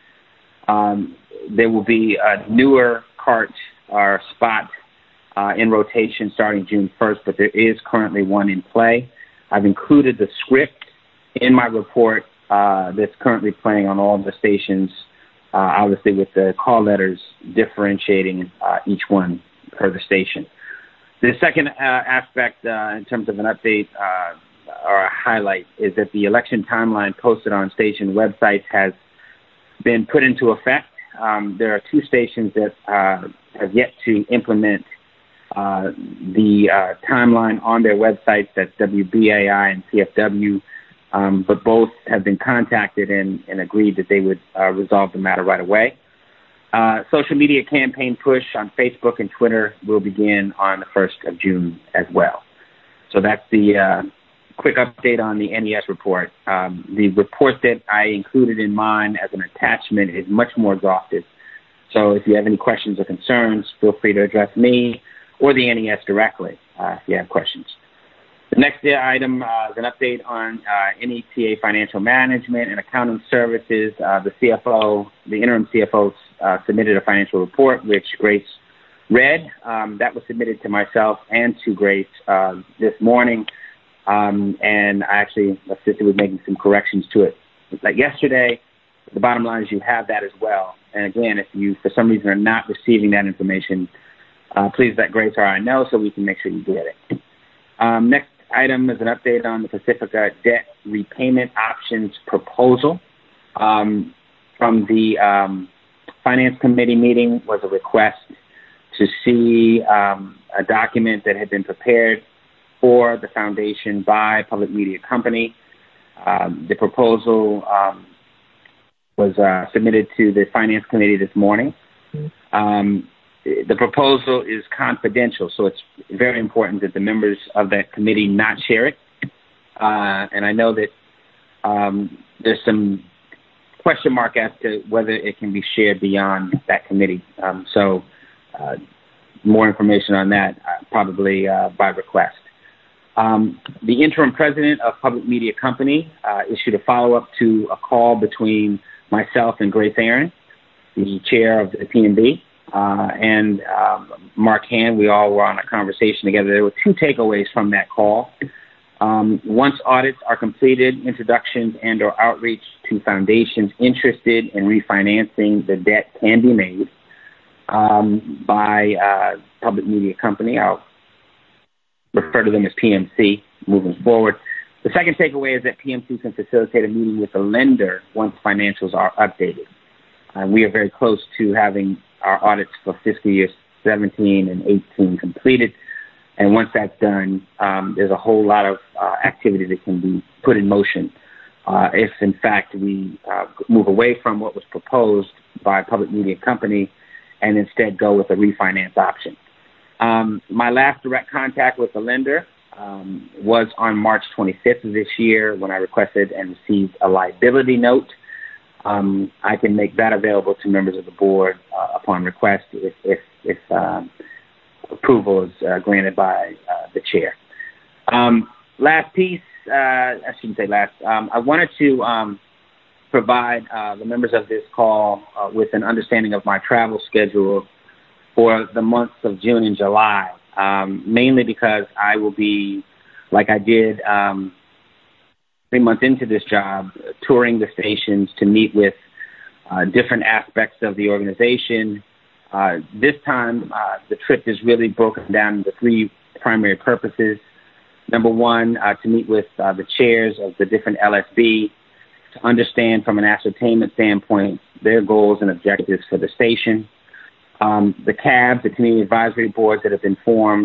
Um, there will be a newer cart or spot uh, in rotation starting June first, but there is currently one in play. I've included the script in my report uh, that's currently playing on all the stations, uh, obviously with the call letters differentiating uh, each one per the station. The second uh, aspect uh, in terms of an update uh, or a highlight is that the election timeline posted on station websites has been put into effect. Um, there are two stations that uh, have yet to implement uh, the uh, timeline on their websites. That's W B A I and C F W, um, but both have been contacted and, and agreed that they would uh, resolve the matter right away. Uh, social media campaign push on Facebook and Twitter will begin on the first of June as well. So that's the uh, quick update on the N E S report. Um, the report that I included in mine as an attachment is much more exhaustive. So if you have any questions or concerns, feel free to address me or the N E S directly uh, if you have questions. The next item uh, is an update on uh, N E T A financial management and accounting services. Uh, the C F O, the interim C F O, uh, submitted a financial report, which Grace read. Um, that was submitted to myself and to Grace uh, this morning. Um, and I actually assisted with making some corrections to it like yesterday. The bottom line is you have that as well. And again, if you, for some reason, are not receiving that information, uh, please let Grace or I know so we can make sure you get it. Um, next item is an update on the Pacifica debt repayment options proposal. Um, from the um, Finance Committee meeting was a request to see um, a document that had been prepared for the foundation by Public Media Company. Um, the proposal um, was uh, submitted to the Finance Committee this morning. Um, the proposal is confidential, so it's very important that the members of that committee not share it. Uh, and I know that um, there's some question mark as to whether it can be shared beyond that committee. Um, so uh, more information on that uh, probably uh, by request. Um, the interim president of Public Media Company uh, issued a follow-up to a call between myself and Grace Aaron, the chair of the P M B, uh, and um, Mark Hand. We all were on a conversation together. There were two takeaways from that call. Um, once audits are completed, introductions and or outreach to foundations interested in refinancing the debt can be made um, by uh, Public Media Company. I'll refer to them as P M C moving forward. The second takeaway is that P M C can facilitate a meeting with the lender once financials are updated. Uh, we are very close to having our audits for fiscal year seventeen and eighteen completed. And once that's done, um, there's a whole lot of uh, activity that can be put in motion uh, if, in fact, we uh, move away from what was proposed by Public Media Company and instead go with a refinance option. Um, my last direct contact with the lender um, was on March twenty-fifth of this year when I requested and received a liability note. Um, I can make that available to members of the board uh, upon request if, if, if um, approval is uh, granted by uh, the chair. Um, last piece, uh, I shouldn't say last, um, I wanted to um, provide uh, the members of this call uh, with an understanding of my travel schedule for the months of June and July. um, mainly because I will be, like I did um, three months into this job, touring the stations to meet with uh, different aspects of the organization. Uh, this time, uh, the trip is really broken down into three primary purposes. Number one, uh, to meet with uh, the chairs of the different L S B to understand from an ascertainment standpoint their goals and objectives for the station. Um, the C A Bs, the community advisory boards that have been formed,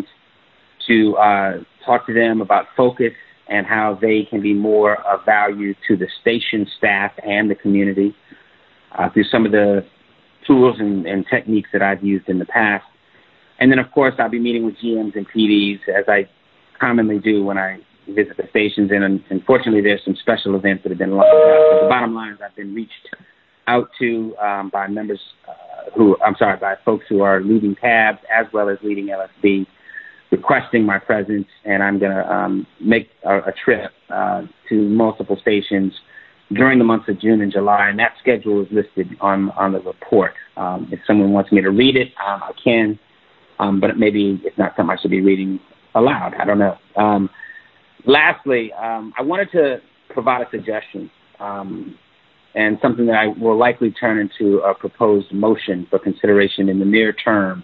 to uh, talk to them about focus and how they can be more of value to the station staff and the community uh, through some of the tools and, and techniques that I've used in the past. And then, of course, I'll be meeting with G Ms and P Ds, as I commonly do when I visit the stations. And unfortunately, there's some special events that have been lined up. But the bottom line is I've been reached out to um, by members uh, who, I'm sorry, by folks who are leading C A Bs as well as leading L S B, requesting my presence, and I'm going to um, make a, a trip uh, to multiple stations during the months of June and July, and that schedule is listed on, on the report. Um, if someone wants me to read it, um, I can, um, but maybe it's not something I should be reading aloud. I don't know. Um, lastly, um, I wanted to provide a suggestion um, and something that I will likely turn into a proposed motion for consideration in the near term.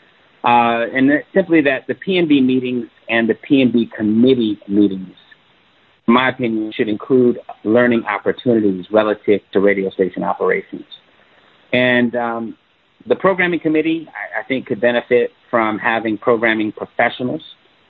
Uh, and that simply that the P and B meetings and the P and B committee meetings, in my opinion, should include learning opportunities relative to radio station operations. And um, the programming committee, I, I think, could benefit from having programming professionals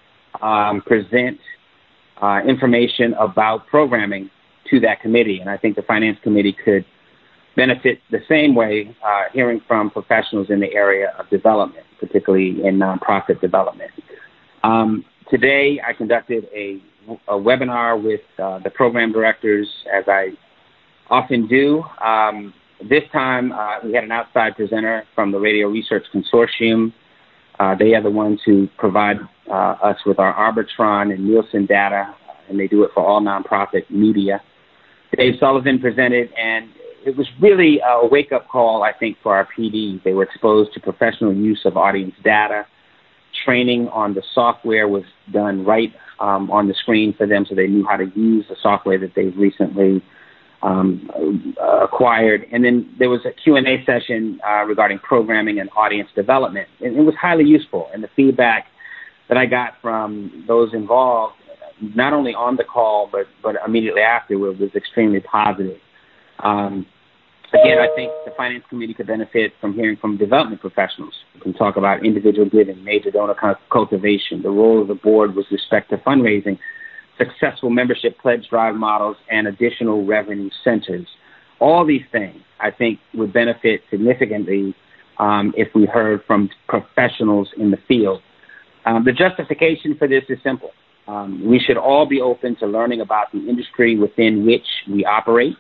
um, present uh, information about programming to that committee. And I think the finance committee could benefit the same way, uh, hearing from professionals in the area of development, particularly in nonprofit development. Um, today, I conducted a, a webinar with uh, the program directors, as I often do. Um, this time, uh, we had an outside presenter from the Radio Research Consortium. Uh, they are the ones who provide uh, us with our Arbitron and Nielsen data, and they do it for all nonprofit media. Dave Sullivan presented, and it was really a wake-up call, I think, for our P Ds. They were exposed to professional use of audience data. Training on the software was done right um, on the screen for them, so they knew how to use the software that they've recently um, acquired. And then there was a Q and A session uh, regarding programming and audience development. And it was highly useful. And the feedback that I got from those involved, not only on the call, but, but immediately afterward, was extremely positive. Um, again, I think the finance committee could benefit from hearing from development professionals who can talk about individual giving, major donor cultivation, the role of the board with respect to fundraising, successful membership pledge drive models, and additional revenue centers. All these things, I think, would benefit significantly um, if we heard from professionals in the field. Um, the justification for this is simple. Um, we should all be open to learning about the industry within which we operate.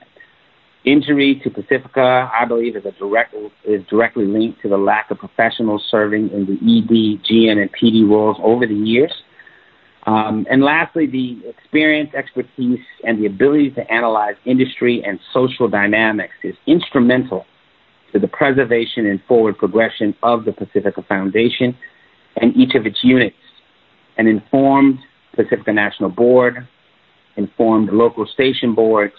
Injury to Pacifica, I believe, is a direct is directly linked to the lack of professionals serving in the E D, G N, and P D roles over the years. Um, and lastly, the experience, expertise, and the ability to analyze industry and social dynamics is instrumental to the preservation and forward progression of the Pacifica Foundation and each of its units. An informed Pacifica National Board, informed local station boards,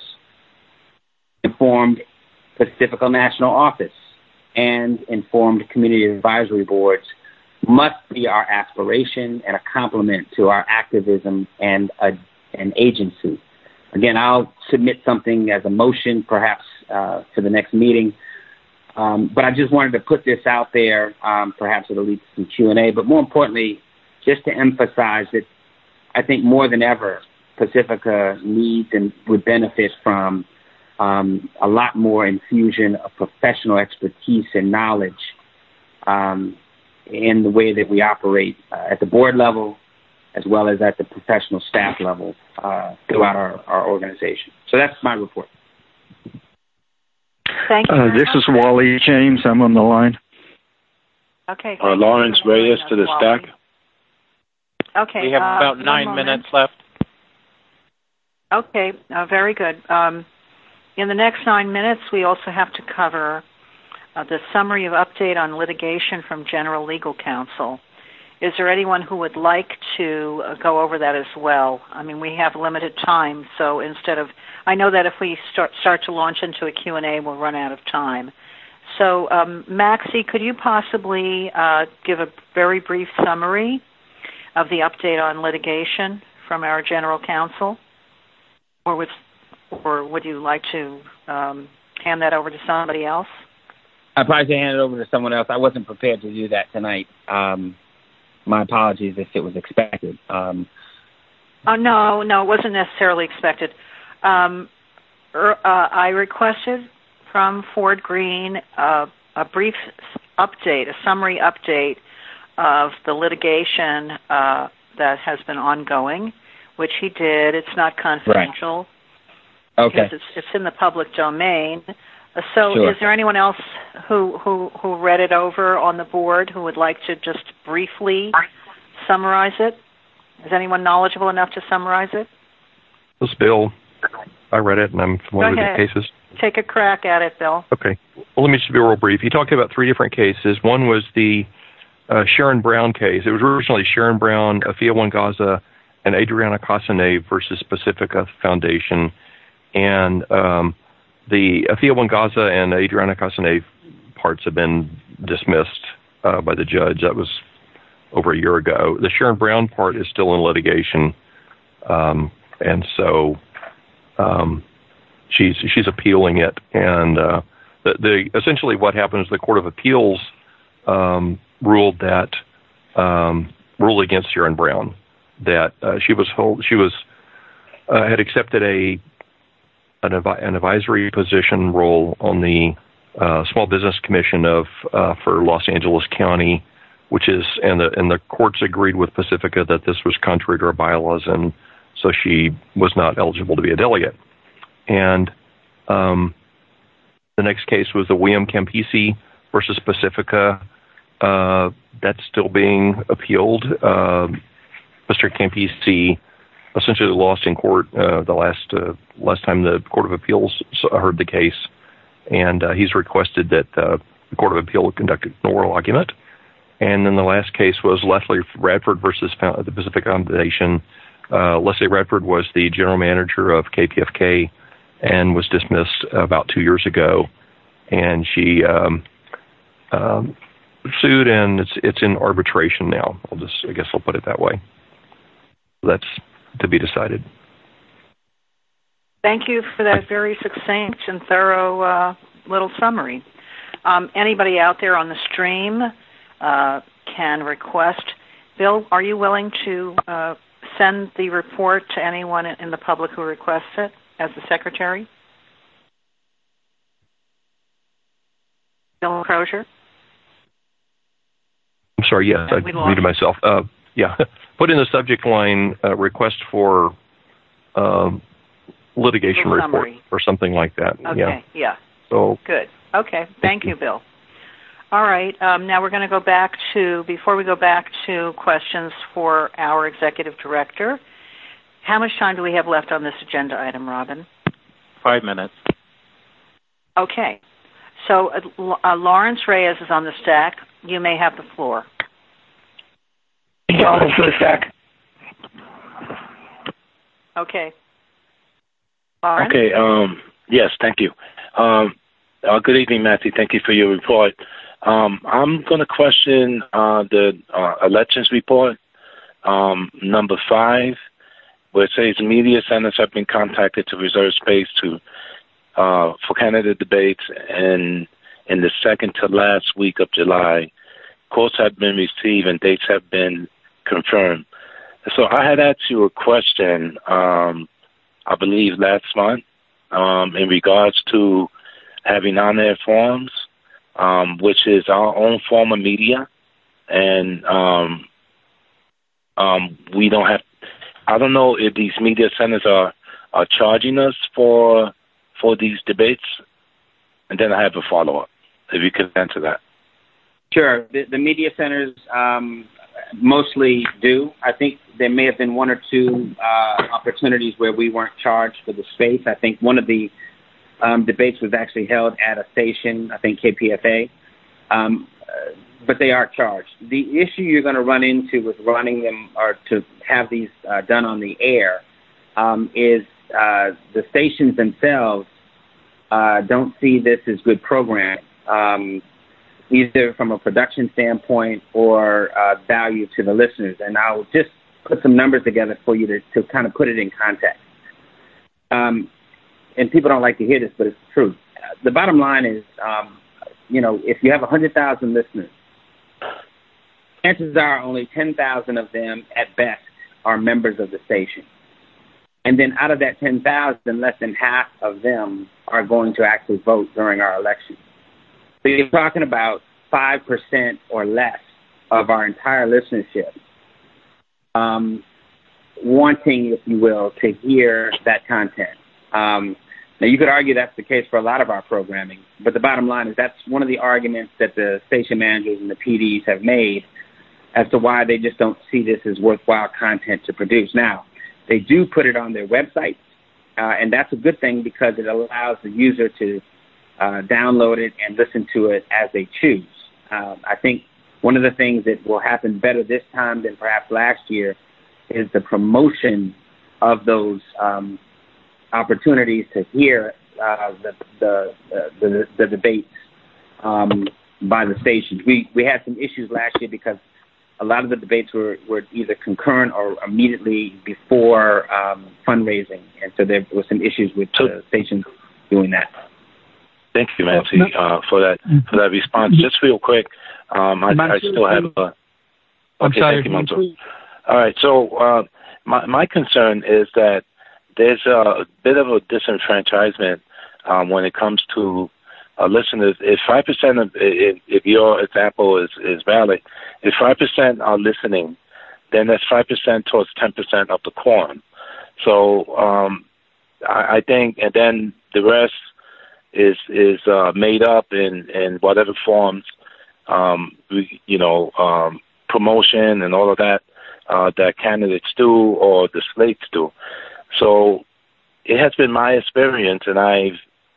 informed Pacifica National Office, and informed community advisory boards must be our aspiration and a complement to our activism and a, an agency. Again, I'll submit something as a motion, perhaps, uh, for the next meeting. Um, but I just wanted to put this out there. Um, perhaps it'll lead to some Q and A. But more importantly, just to emphasize that I think more than ever, Pacifica needs and would benefit from um, a lot more infusion of professional expertise and knowledge um, in the way that we operate uh, at the board level, as well as at the professional staff level uh, throughout our, our organization. So that's my report.
Thank you.
Uh, this is Wally James. I'm on the line.
Okay.
Uh, Lawrence Reyes to the stack.
Okay.
We have
uh,
about nine minutes left.
Okay, uh, very good. Um, in the next nine minutes, we also have to cover uh, the summary of update on litigation from General Legal Counsel. is there anyone who would like to uh, go over that as well? I mean, we have limited time, so instead of, I know that if we start start to launch into a Q and A, we'll run out of time. So, um, Maxie, could you possibly uh, give a very brief summary of the update on litigation from our general counsel? Or would, or would you like to um, hand that over to somebody else?
I'd probably hand it over to someone else. I wasn't prepared to do that tonight. Um, my apologies if it was expected. Um,
oh, no, no, it wasn't necessarily expected. Um, er, uh, I requested from Ford Green uh, a brief update, a summary update of the litigation uh, that has been ongoing, which he did. It's not confidential.
Right. Okay.
Because it's, it's in the public domain. Uh, so
sure.
Is there anyone else who, who, who read it over on the board who would like to just briefly summarize it? Is anyone knowledgeable enough to summarize it?
This Bill. I read it, and I'm familiar with the cases.
Take a crack at it, Bill.
Okay. Well, let me just be real brief. He talked about three different cases. One was the uh, Sharon Brown case. It was originally Sharon Brown, Afia Wangaza, and Adriana Casanave versus Pacifica Foundation. And um, the Afia Wangaza and Adriana Casanave parts have been dismissed uh, by the judge. That was over a year ago. The Sharon Brown part is still in litigation. Um, and so um, she's she's appealing it. And uh, the, the essentially what happened is the Court of Appeals um, ruled that um, ruled against Sharon Brown, that uh, she was hold, she was uh, had accepted a an, advi- an advisory position role on the uh, Small Business Commission of uh, for Los Angeles County, which is and the and the courts agreed with Pacifica that this was contrary to our bylaws, and so she was not eligible to be a delegate. And um, the next case was the William Campisi versus Pacifica. Uh, that's still being appealed. Uh, Mister Campisi essentially lost in court uh, the last uh, last time the Court of Appeals heard the case, and uh, he's requested that uh, the Court of Appeal conduct an oral argument. And then the last case was Leslie Radford versus the Pacific Foundation. Uh, Leslie Radford was the general manager of K P F K and was dismissed about two years ago. And she um, um, sued, and it's it's in arbitration now. I'll just, I guess I'll put it that way. That's to be decided.
Thank you for that very succinct and thorough uh, little summary. Um, anybody out there on the stream uh, can request. Bill, are you willing to uh, send the report to anyone in the public who requests it as the secretary? Bill Crozier?
I'm sorry, yes, I muted myself. Uh, yeah, put in the subject line uh, request for um, litigation report or something like that.
Okay,
yeah.
yeah.
So
good. Okay, thank you, Bill. All right, um, now we're going to go back to, before we go back to questions for our executive director, how much time do we have left on this agenda item, Robin?
Five minutes.
Okay. So uh, uh, Lawrence Reyes is on the stack. You may have the floor.
Lawrence for the stack.
Okay. Lawrence?
Okay. Um, yes, thank you. Um, uh, good evening, Matthew. Thank you for your report. Um, I'm going to question uh, the uh, elections report, um, number five, where it says media centers have been contacted to reserve space to uh, for candidate debates, and in the second to last week of July, quotes have been received and dates have been confirmed. So I had asked you a question, um, I believe last month, um, in regards to having on-air forums, um, which is our own form of media, and um, um, we don't have. I don't know if these media centers are, are charging us for for these debates, and then I have a follow-up. If you could answer that.
Sure. The, the media centers um, mostly do. I think there may have been one or two uh, opportunities where we weren't charged for the space. I think one of the um, debates was actually held at a station, I think K P F A. Um, but they are charged. The issue you're going to run into with running them or to have these uh, done on the air um, is uh, the stations themselves uh, don't see this as good programming, um, either from a production standpoint or uh, value to the listeners. And I'll just put some numbers together for you to, to kind of put it in context. Um, and people don't like to hear this, but it's true. The bottom line is, um, you know, if you have one hundred thousand listeners, chances are only ten thousand of them at best are members of the station. And then out of that ten thousand, less than half of them are going to actually vote during our election. So you're talking about five percent or less of our entire listenership um, wanting, if you will, to hear that content. Um, now, you could argue that's the case for a lot of our programming, but the bottom line is that's one of the arguments that the station managers and the P Ds have made as to why they just don't see this as worthwhile content to produce. Now, they do put it on their websites, uh, and that's a good thing because it allows the user to uh, download it and listen to it as they choose. Uh, I think one of the things that will happen better this time than perhaps last year is the promotion of those um, opportunities to hear uh, the, the, the, the debates um, by the stations. We, we had some issues last year because a lot of the debates were, were either concurrent or immediately before um, fundraising, and so there were some issues with the stations doing that.
Thank you, Nancy, uh, for that for that response. Just real quick, um, I, I still have. Uh, okay, thank you, Mansour. All right, so uh, my my concern is that there's a bit of a disenfranchisement um, when it comes to uh, listeners. If five percent of, if, if your example is, is valid, if five percent are listening, then that's five percent towards ten percent of the quorum. So um, I, I think, and then the rest is is uh, made up in, in whatever forms, um, we, you know, um, promotion and all of that uh, that candidates do or the slates do. So it has been my experience, and I've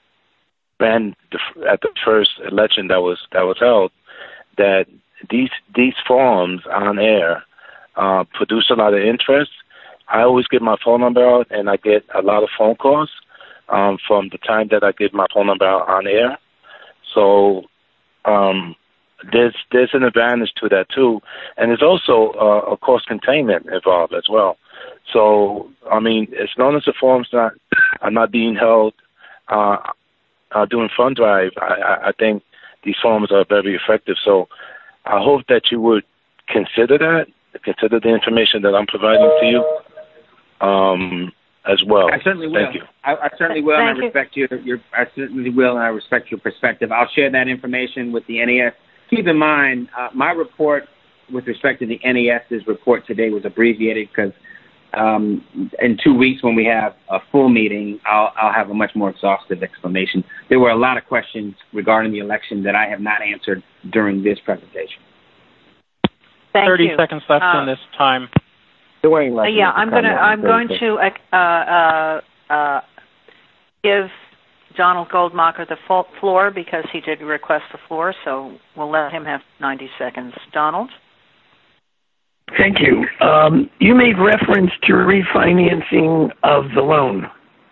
ran the, at the first election that was that was held, that these these forums on air uh, produce a lot of interest. I always give my phone number out, and I get a lot of phone calls um, from the time that I give my phone number out on air. So um, there's there's an advantage to that too, and there's also uh, a cost containment involved as well. So I mean, as long as the forums not are not being held uh, uh, doing fund drive, I, I think these forums are very effective. So I hope that you would consider that, consider the information that I'm providing to you um, as well.
I certainly will.
Thank you.
I, I certainly will,
Thank
and I
you.
respect your, your. I certainly will, and I respect your perspective. I'll share that information with the N E S. Keep in mind, uh, my report with respect to the NES's report today was abbreviated because um, in two weeks when we have a full meeting, I'll, I'll have a much more exhaustive explanation. There were a lot of questions regarding the election that I have not answered during this presentation.
Thank
Thirty
you.
seconds left
Uh,
in this time.
Uh, yeah, I'm gonna I'm going to uh, uh, uh, give Donald Goldmacher the full floor because he did request the floor, so we'll let him have ninety seconds. Donald?
Thank you. Um, you made reference to refinancing of the loan.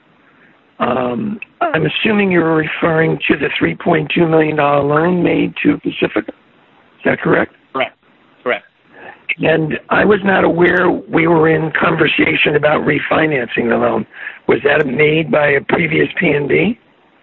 Um, I'm assuming you're referring to the three point two million dollars loan made to Pacifica. Is that correct?
Correct. Correct.
And I was not aware we were in conversation about refinancing the loan. Was that made by a previous P N B?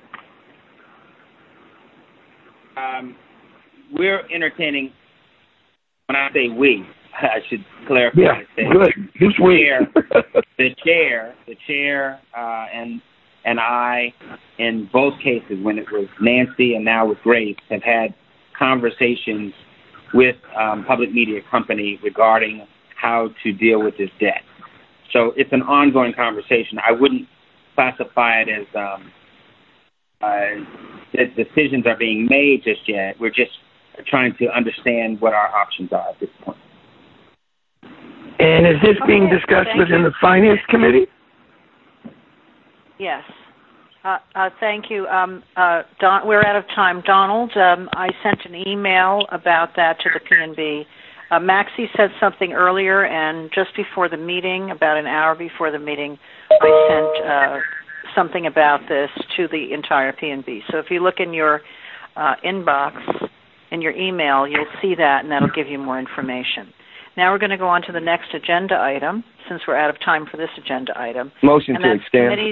Um, we're entertaining, when I say we, I should clarify.
Yeah,
that
good. Who's
the
we?
chair, the chair, the chair, uh, and and I, in both cases, when it was Nancy and now with Grace, have had conversations with um, public media company regarding how to deal with this debt. So it's an ongoing conversation. I wouldn't classify it as um, uh, that decisions are being made just yet. We're just trying to understand what our options are at this point.
And is this being
Okay,
discussed
thank
within
you.
the Finance Committee?
Yes. Uh, uh, thank you. Um, uh, Don, we're out of time. Donald, um, I sent an email about that to the P N B. Uh, Maxie said something earlier, and just before the meeting, about an hour before the meeting, I sent uh, something about this to the entire P N B. So if you look in your uh, inbox, in your email, you'll see that, and that'll give you more information. Now we're going to go on to the next agenda item, since we're out of time for this agenda item.
Motion
and
to
that's
extend.
Committees.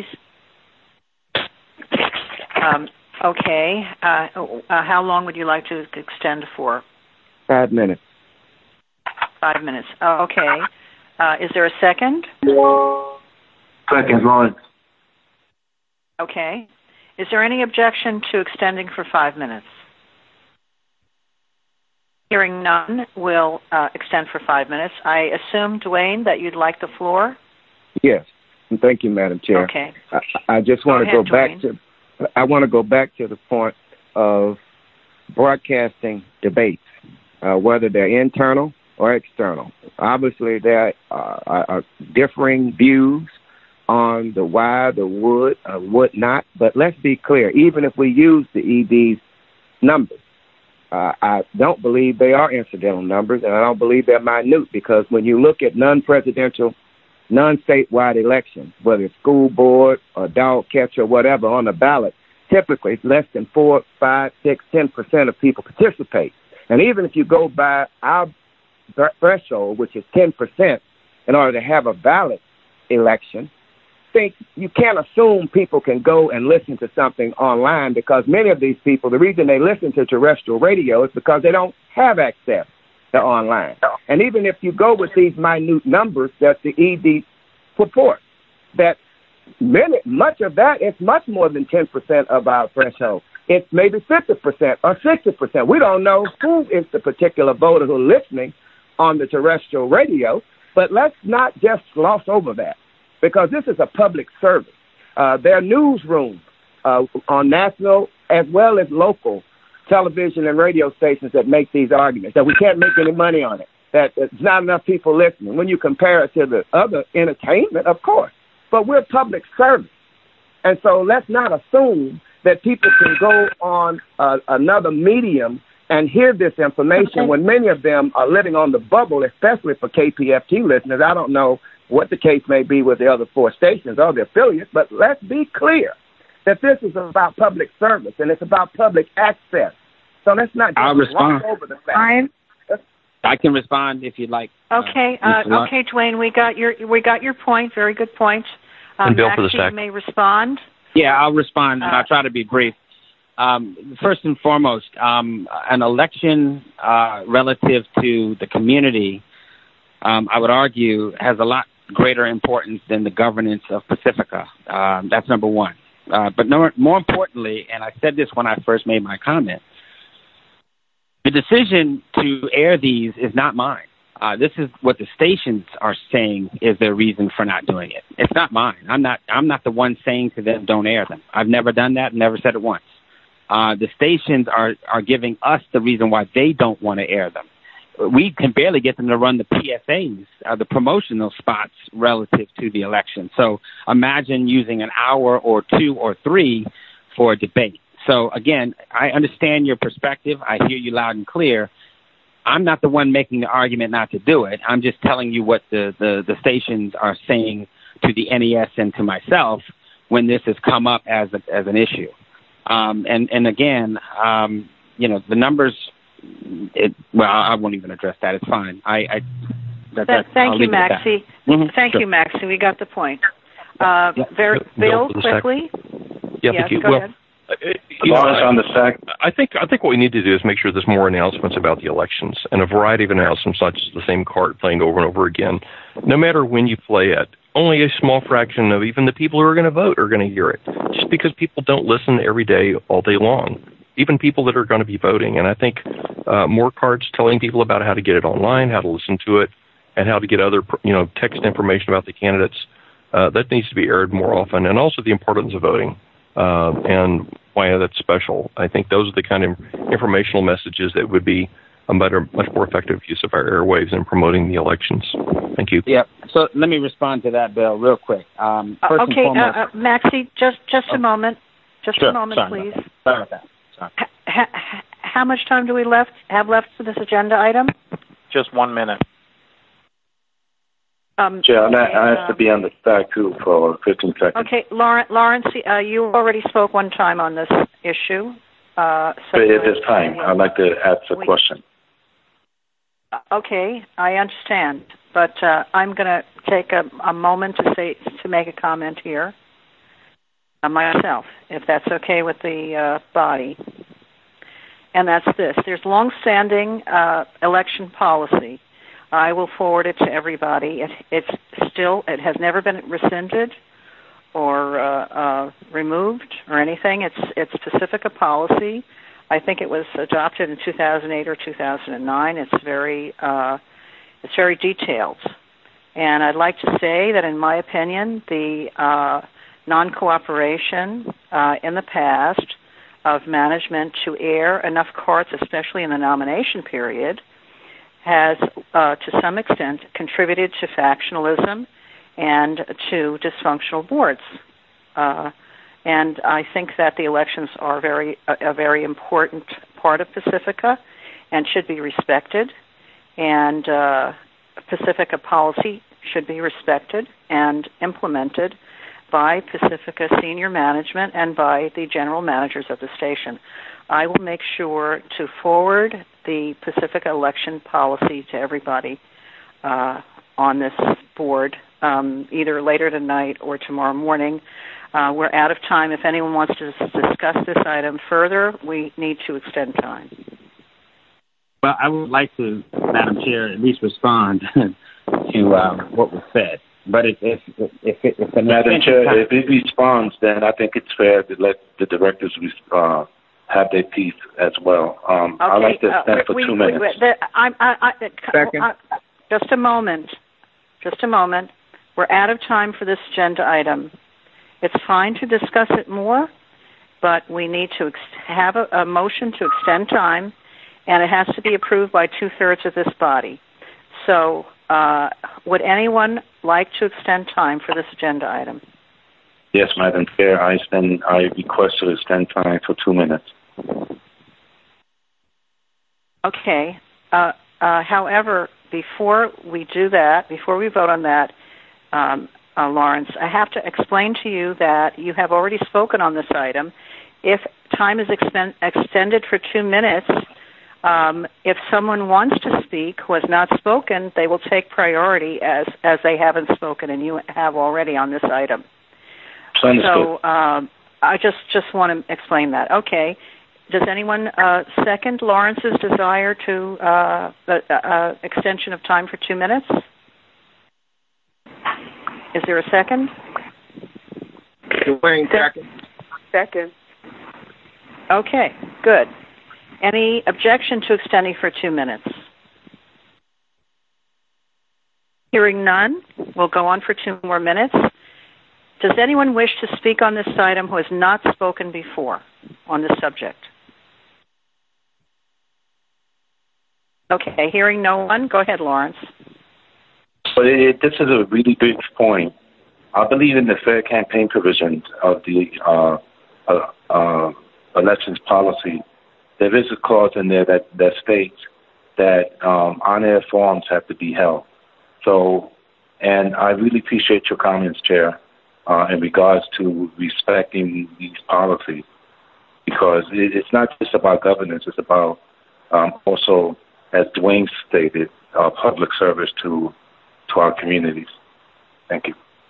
Um, okay. Uh, uh, how long would you like to extend for?
Five minutes.
Five minutes. Oh, okay. Uh, is there a second?
Second, Lawrence.
Okay. Is there any objection to extending for five minutes? Hearing none, we'll uh, extend for five minutes. I assume, Dwayne, that you'd like the floor?
Yes. Thank you, Madam Chair.
Okay.
I, I just want to
go
go
ahead,
back to I want to go back to the point of broadcasting debates, uh, whether they're internal or external. Obviously, there are, are differing views on the why, the would, or would not. But let's be clear, even if we use the E D's numbers, uh, I don't believe they are incidental numbers, and I don't believe they're minute, because when you look at non-presidential, non-statewide elections, whether it's school board or dog catcher or whatever on the ballot, typically less than four, five, six, ten percent of people participate. And even if you go by our threshold, which is ten percent, in order to have a valid election, think you can't assume people can go and listen to something online, because many of these people, the reason they listen to terrestrial radio is because they don't have access to online. And even if you go with these minute numbers that the E D purports, that many, much of that is much more than ten percent of our threshold. It's maybe fifty percent or sixty percent. We don't know who is the particular voter who's listening on the terrestrial radio, but let's not just gloss over that, because this is a public service. Uh, there are newsrooms uh, on national as well as local television and radio stations that make these arguments, that we can't make any money on it, that there's not enough people listening. When you compare it to the other entertainment, of course, but we're public service. And so let's not assume that people can go on uh, another medium and hear this information okay. when many of them are living on the bubble, especially for K P F T listeners. I don't know what the case may be with the other four stations or the affiliates, but let's be clear that this is about public service and it's about public access. So let's not just
I'll respond.
over the fact.
I can respond if you'd like.
Okay, uh, uh, okay, Dwayne, we got your we got your point. Very good point. Um,
and Bill
Maxie,
for the stack.
you may respond.
Yeah, I'll respond, and
uh,
I'll try to be brief. Um, first and foremost, um, an election uh, relative to the community, um, I would argue, has a lot greater importance than the governance of Pacifica. Um, that's number one. Uh, but no, more importantly, and I said this when I first made my comment, the decision to air these is not mine. Uh, this is what the stations are saying is their reason for not doing it. It's not mine. I'm not. I'm not the one saying to them, "Don't air them." I've never done that. Never said it once. Uh, the stations are are giving us the reason why they don't want to air them. We can barely get them to run the P S As, uh, the promotional spots relative to the election. So imagine using an hour or two or three for a debate. So again, I understand your perspective. I hear you loud and clear. I'm not the one making the argument not to do it. I'm just telling you what the, the, the stations are saying to the N E S and to myself when this has come up as a, as an issue. Um, and, and again, um, you know, the numbers, it, well, I won't even address that. It's fine. I, I that,
Th- Thank
I'll
you, Maxie.
Mm-hmm.
Thank
sure.
you, Maxie. We got the point. Uh,
yeah.
very, Bill,
Bill
quickly.
Yeah,
yes,
thank you.
go
well,
ahead.
You know, I,
on the stack.
I think I think what we need to do is make sure there's more announcements about the elections, and a variety of announcements, not just the same card playing over and over again. No matter when you play it, only a small fraction of even the people who are going to vote are going to hear it, just because people don't listen every day, all day long. Even people that are going to be voting. And I think uh, more cards telling people about how to get it online, how to listen to it, and how to get other, you know, text information about the candidates. Uh, that needs to be aired more often, and also the importance of voting. Uh, and why that's special. I think those are the kind of informational messages that would be a better, much more effective use of our airwaves in promoting the elections. Thank you.
Yep. So let me respond to that, Bill, real quick. Um,
Uh,
first
okay,
and foremost,
uh, uh, Maxie, just just
Oh.
a moment. Just
Sure.
a moment,
Sorry
please.
about that. Sorry about that. Sorry.
Ha- ha- how much time do we left have left for this agenda item?
Just one minute.
Um,
Chair,
okay,
I have to
um,
be on the stack too for fifteen seconds.
Okay, Lawrence, Lawrence uh, you already spoke one time on this issue. Uh, so
But at this time, I'd like to ask a
we-
question.
Uh, Okay, I understand, but uh, I'm going to take a, a moment to say to make a comment here uh, myself, if that's okay with the uh, body. And that's this: there's longstanding uh, election policy. I will forward it to everybody. It, it's still, it has never been rescinded or uh, uh, removed or anything. It's it's Pacifica policy. I think it was adopted in two thousand eight or two thousand nine. It's very uh, it's very detailed, and I'd like to say that, in my opinion, the uh, non-cooperation uh, in the past of management to air enough cards, especially in the nomination period, has uh, to some extent contributed to factionalism and to dysfunctional boards. Uh, And I think that the elections are very a, a very important part of Pacifica and should be respected. And uh, Pacifica policy should be respected and implemented by Pacifica senior management and by the general managers of the station. I will make sure to forward the Pacifica election policy to everybody uh, on this board, um, either later tonight or tomorrow morning. Uh, we're out of time. If anyone wants to discuss this item further, we need to extend time.
Well, I would like to, Madam Chair, at least respond to uh, what was said. But if if if, if, if
Madam Chair, if it responds, then I think it's fair to let the directors uh, have their piece as well. Um,
Okay,
I'd like to
uh,
stand for
we,
two
we,
minutes.
We, the, I, I, I,
Second.
I, just a moment. Just a moment. We're out of time for this agenda item. It's fine to discuss it more, but we need to ex- have a, a motion to extend time, and it has to be approved by two-thirds of this body. So uh, would anyone like to extend time for this agenda item?
Yes, Madam Chair, I extend, I request to extend time for two minutes.
Okay. Uh, uh, however, before we do that, before we vote on that, um, uh, Lawrence, I have to explain to you that you have already spoken on this item. If time is expen- extended for two minutes, um, if someone wants to speak who has not spoken, they will take priority as, as they haven't spoken, and you have already on this item. So um, I just, just want to explain that. Okay. Does anyone uh, second Lawrence's desire to uh, uh, uh, extension of time for two minutes? Is there a second?
Dwayne, second.
Second.
Okay, good. Any objection to extending for two minutes? Hearing none, we'll go on for two more minutes. Does anyone wish to speak on this item who has not spoken before on this subject? Okay, hearing no one, go ahead, Lawrence.
But it, this is a really big point. I believe in the fair campaign provisions of the uh, uh, uh, elections policy. There is a clause in there that, that states that um, on-air forums have to be held. So, and I really appreciate your comments, Chair, uh, in regards to respecting these policies, because it, it's not just about governance, it's about um, also, as Dwayne stated, uh, public service to to our communities. Thank you.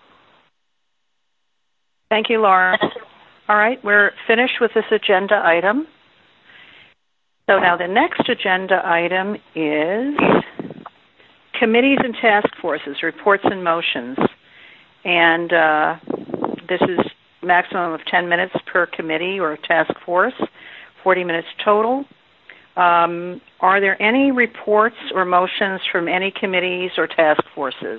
Thank you, Lawrence. All right, we're finished with this agenda item. So now the next agenda item is committees and task forces, reports and motions. And uh, this is maximum of ten minutes per committee or task force, forty minutes total. Um, are there any reports or motions from any committees or task forces?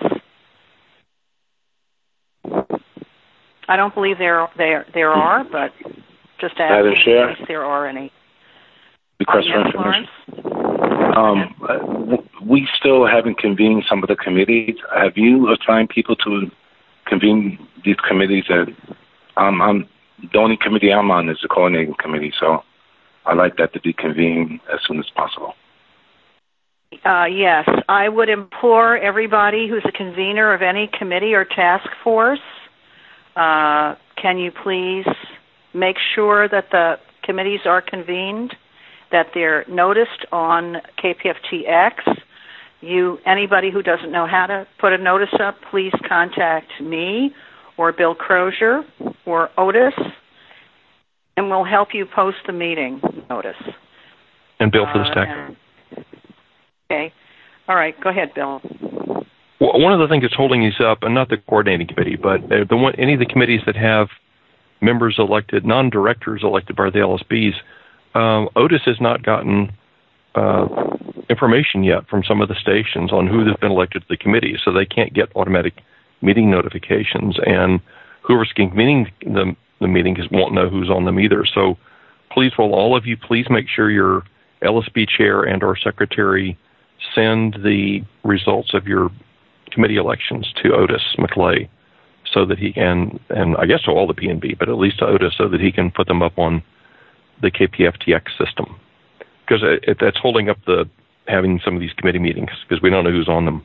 I don't believe there there there are, but just asking in case there are any.
Request
yes,
for information.
Lawrence?
Um, we still haven't convened some of the committees. Have you assigned people to convene these committees? That um, I'm the only committee I'm on is the coordinating committee, so I'd like that to be convened as soon as possible.
Uh, yes, I would implore everybody who's a convener of any committee or task force, uh, can you please make sure that the committees are convened, that they're noticed on K P F T X. You, anybody who doesn't know how to put a notice up, please contact me or Bill Crozier or Otis, and we'll help you post the meeting notice.
And Bill for the stack.
Uh, okay. All right. Go ahead, Bill.
Well, one of the things that's holding these up, and not the coordinating committee, but the one, any of the committees that have members elected, non-directors elected by the L S Bs, um, Otis has not gotten uh, information yet from some of the stations on who has been elected to the committee, so they can't get automatic meeting notifications, and whoever's convening the, the meetings won't know who's on them either. So please, will all of you please make sure your L S B chair and our secretary send the results of your committee elections to Otis McClay so that he can, and I guess to all the P N B, but at least to Otis so that he can put them up on the K P F T X system. Because it, it, that's holding up the having some of these committee meetings because we don't know who's on them.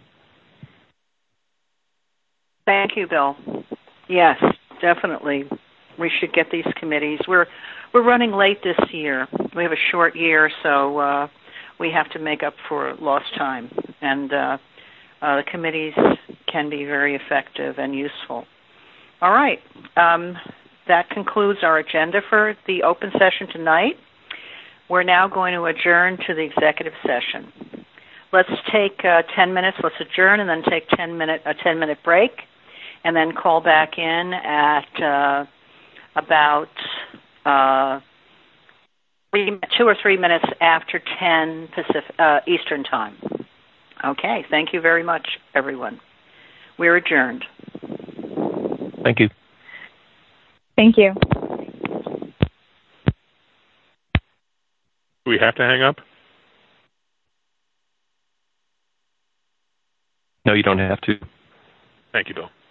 Thank you, Bill. Yes, definitely. We should get these committees. We're we're running late this year. We have a short year, so uh, we have to make up for lost time. And uh, uh, the committees can be very effective and useful. All right. Um, that concludes our agenda for the open session tonight. We're now going to adjourn to the executive session. Let's take uh, ten minutes. Let's adjourn and then take ten minute a ten minute break, and then call back in at uh, about uh, three, two or three minutes after ten Pacific, uh, Eastern time. Okay. Thank you very much, everyone. We're adjourned.
Thank you.
Thank you.
Do we have to hang up?
No, you don't have to.
Thank you, Bill.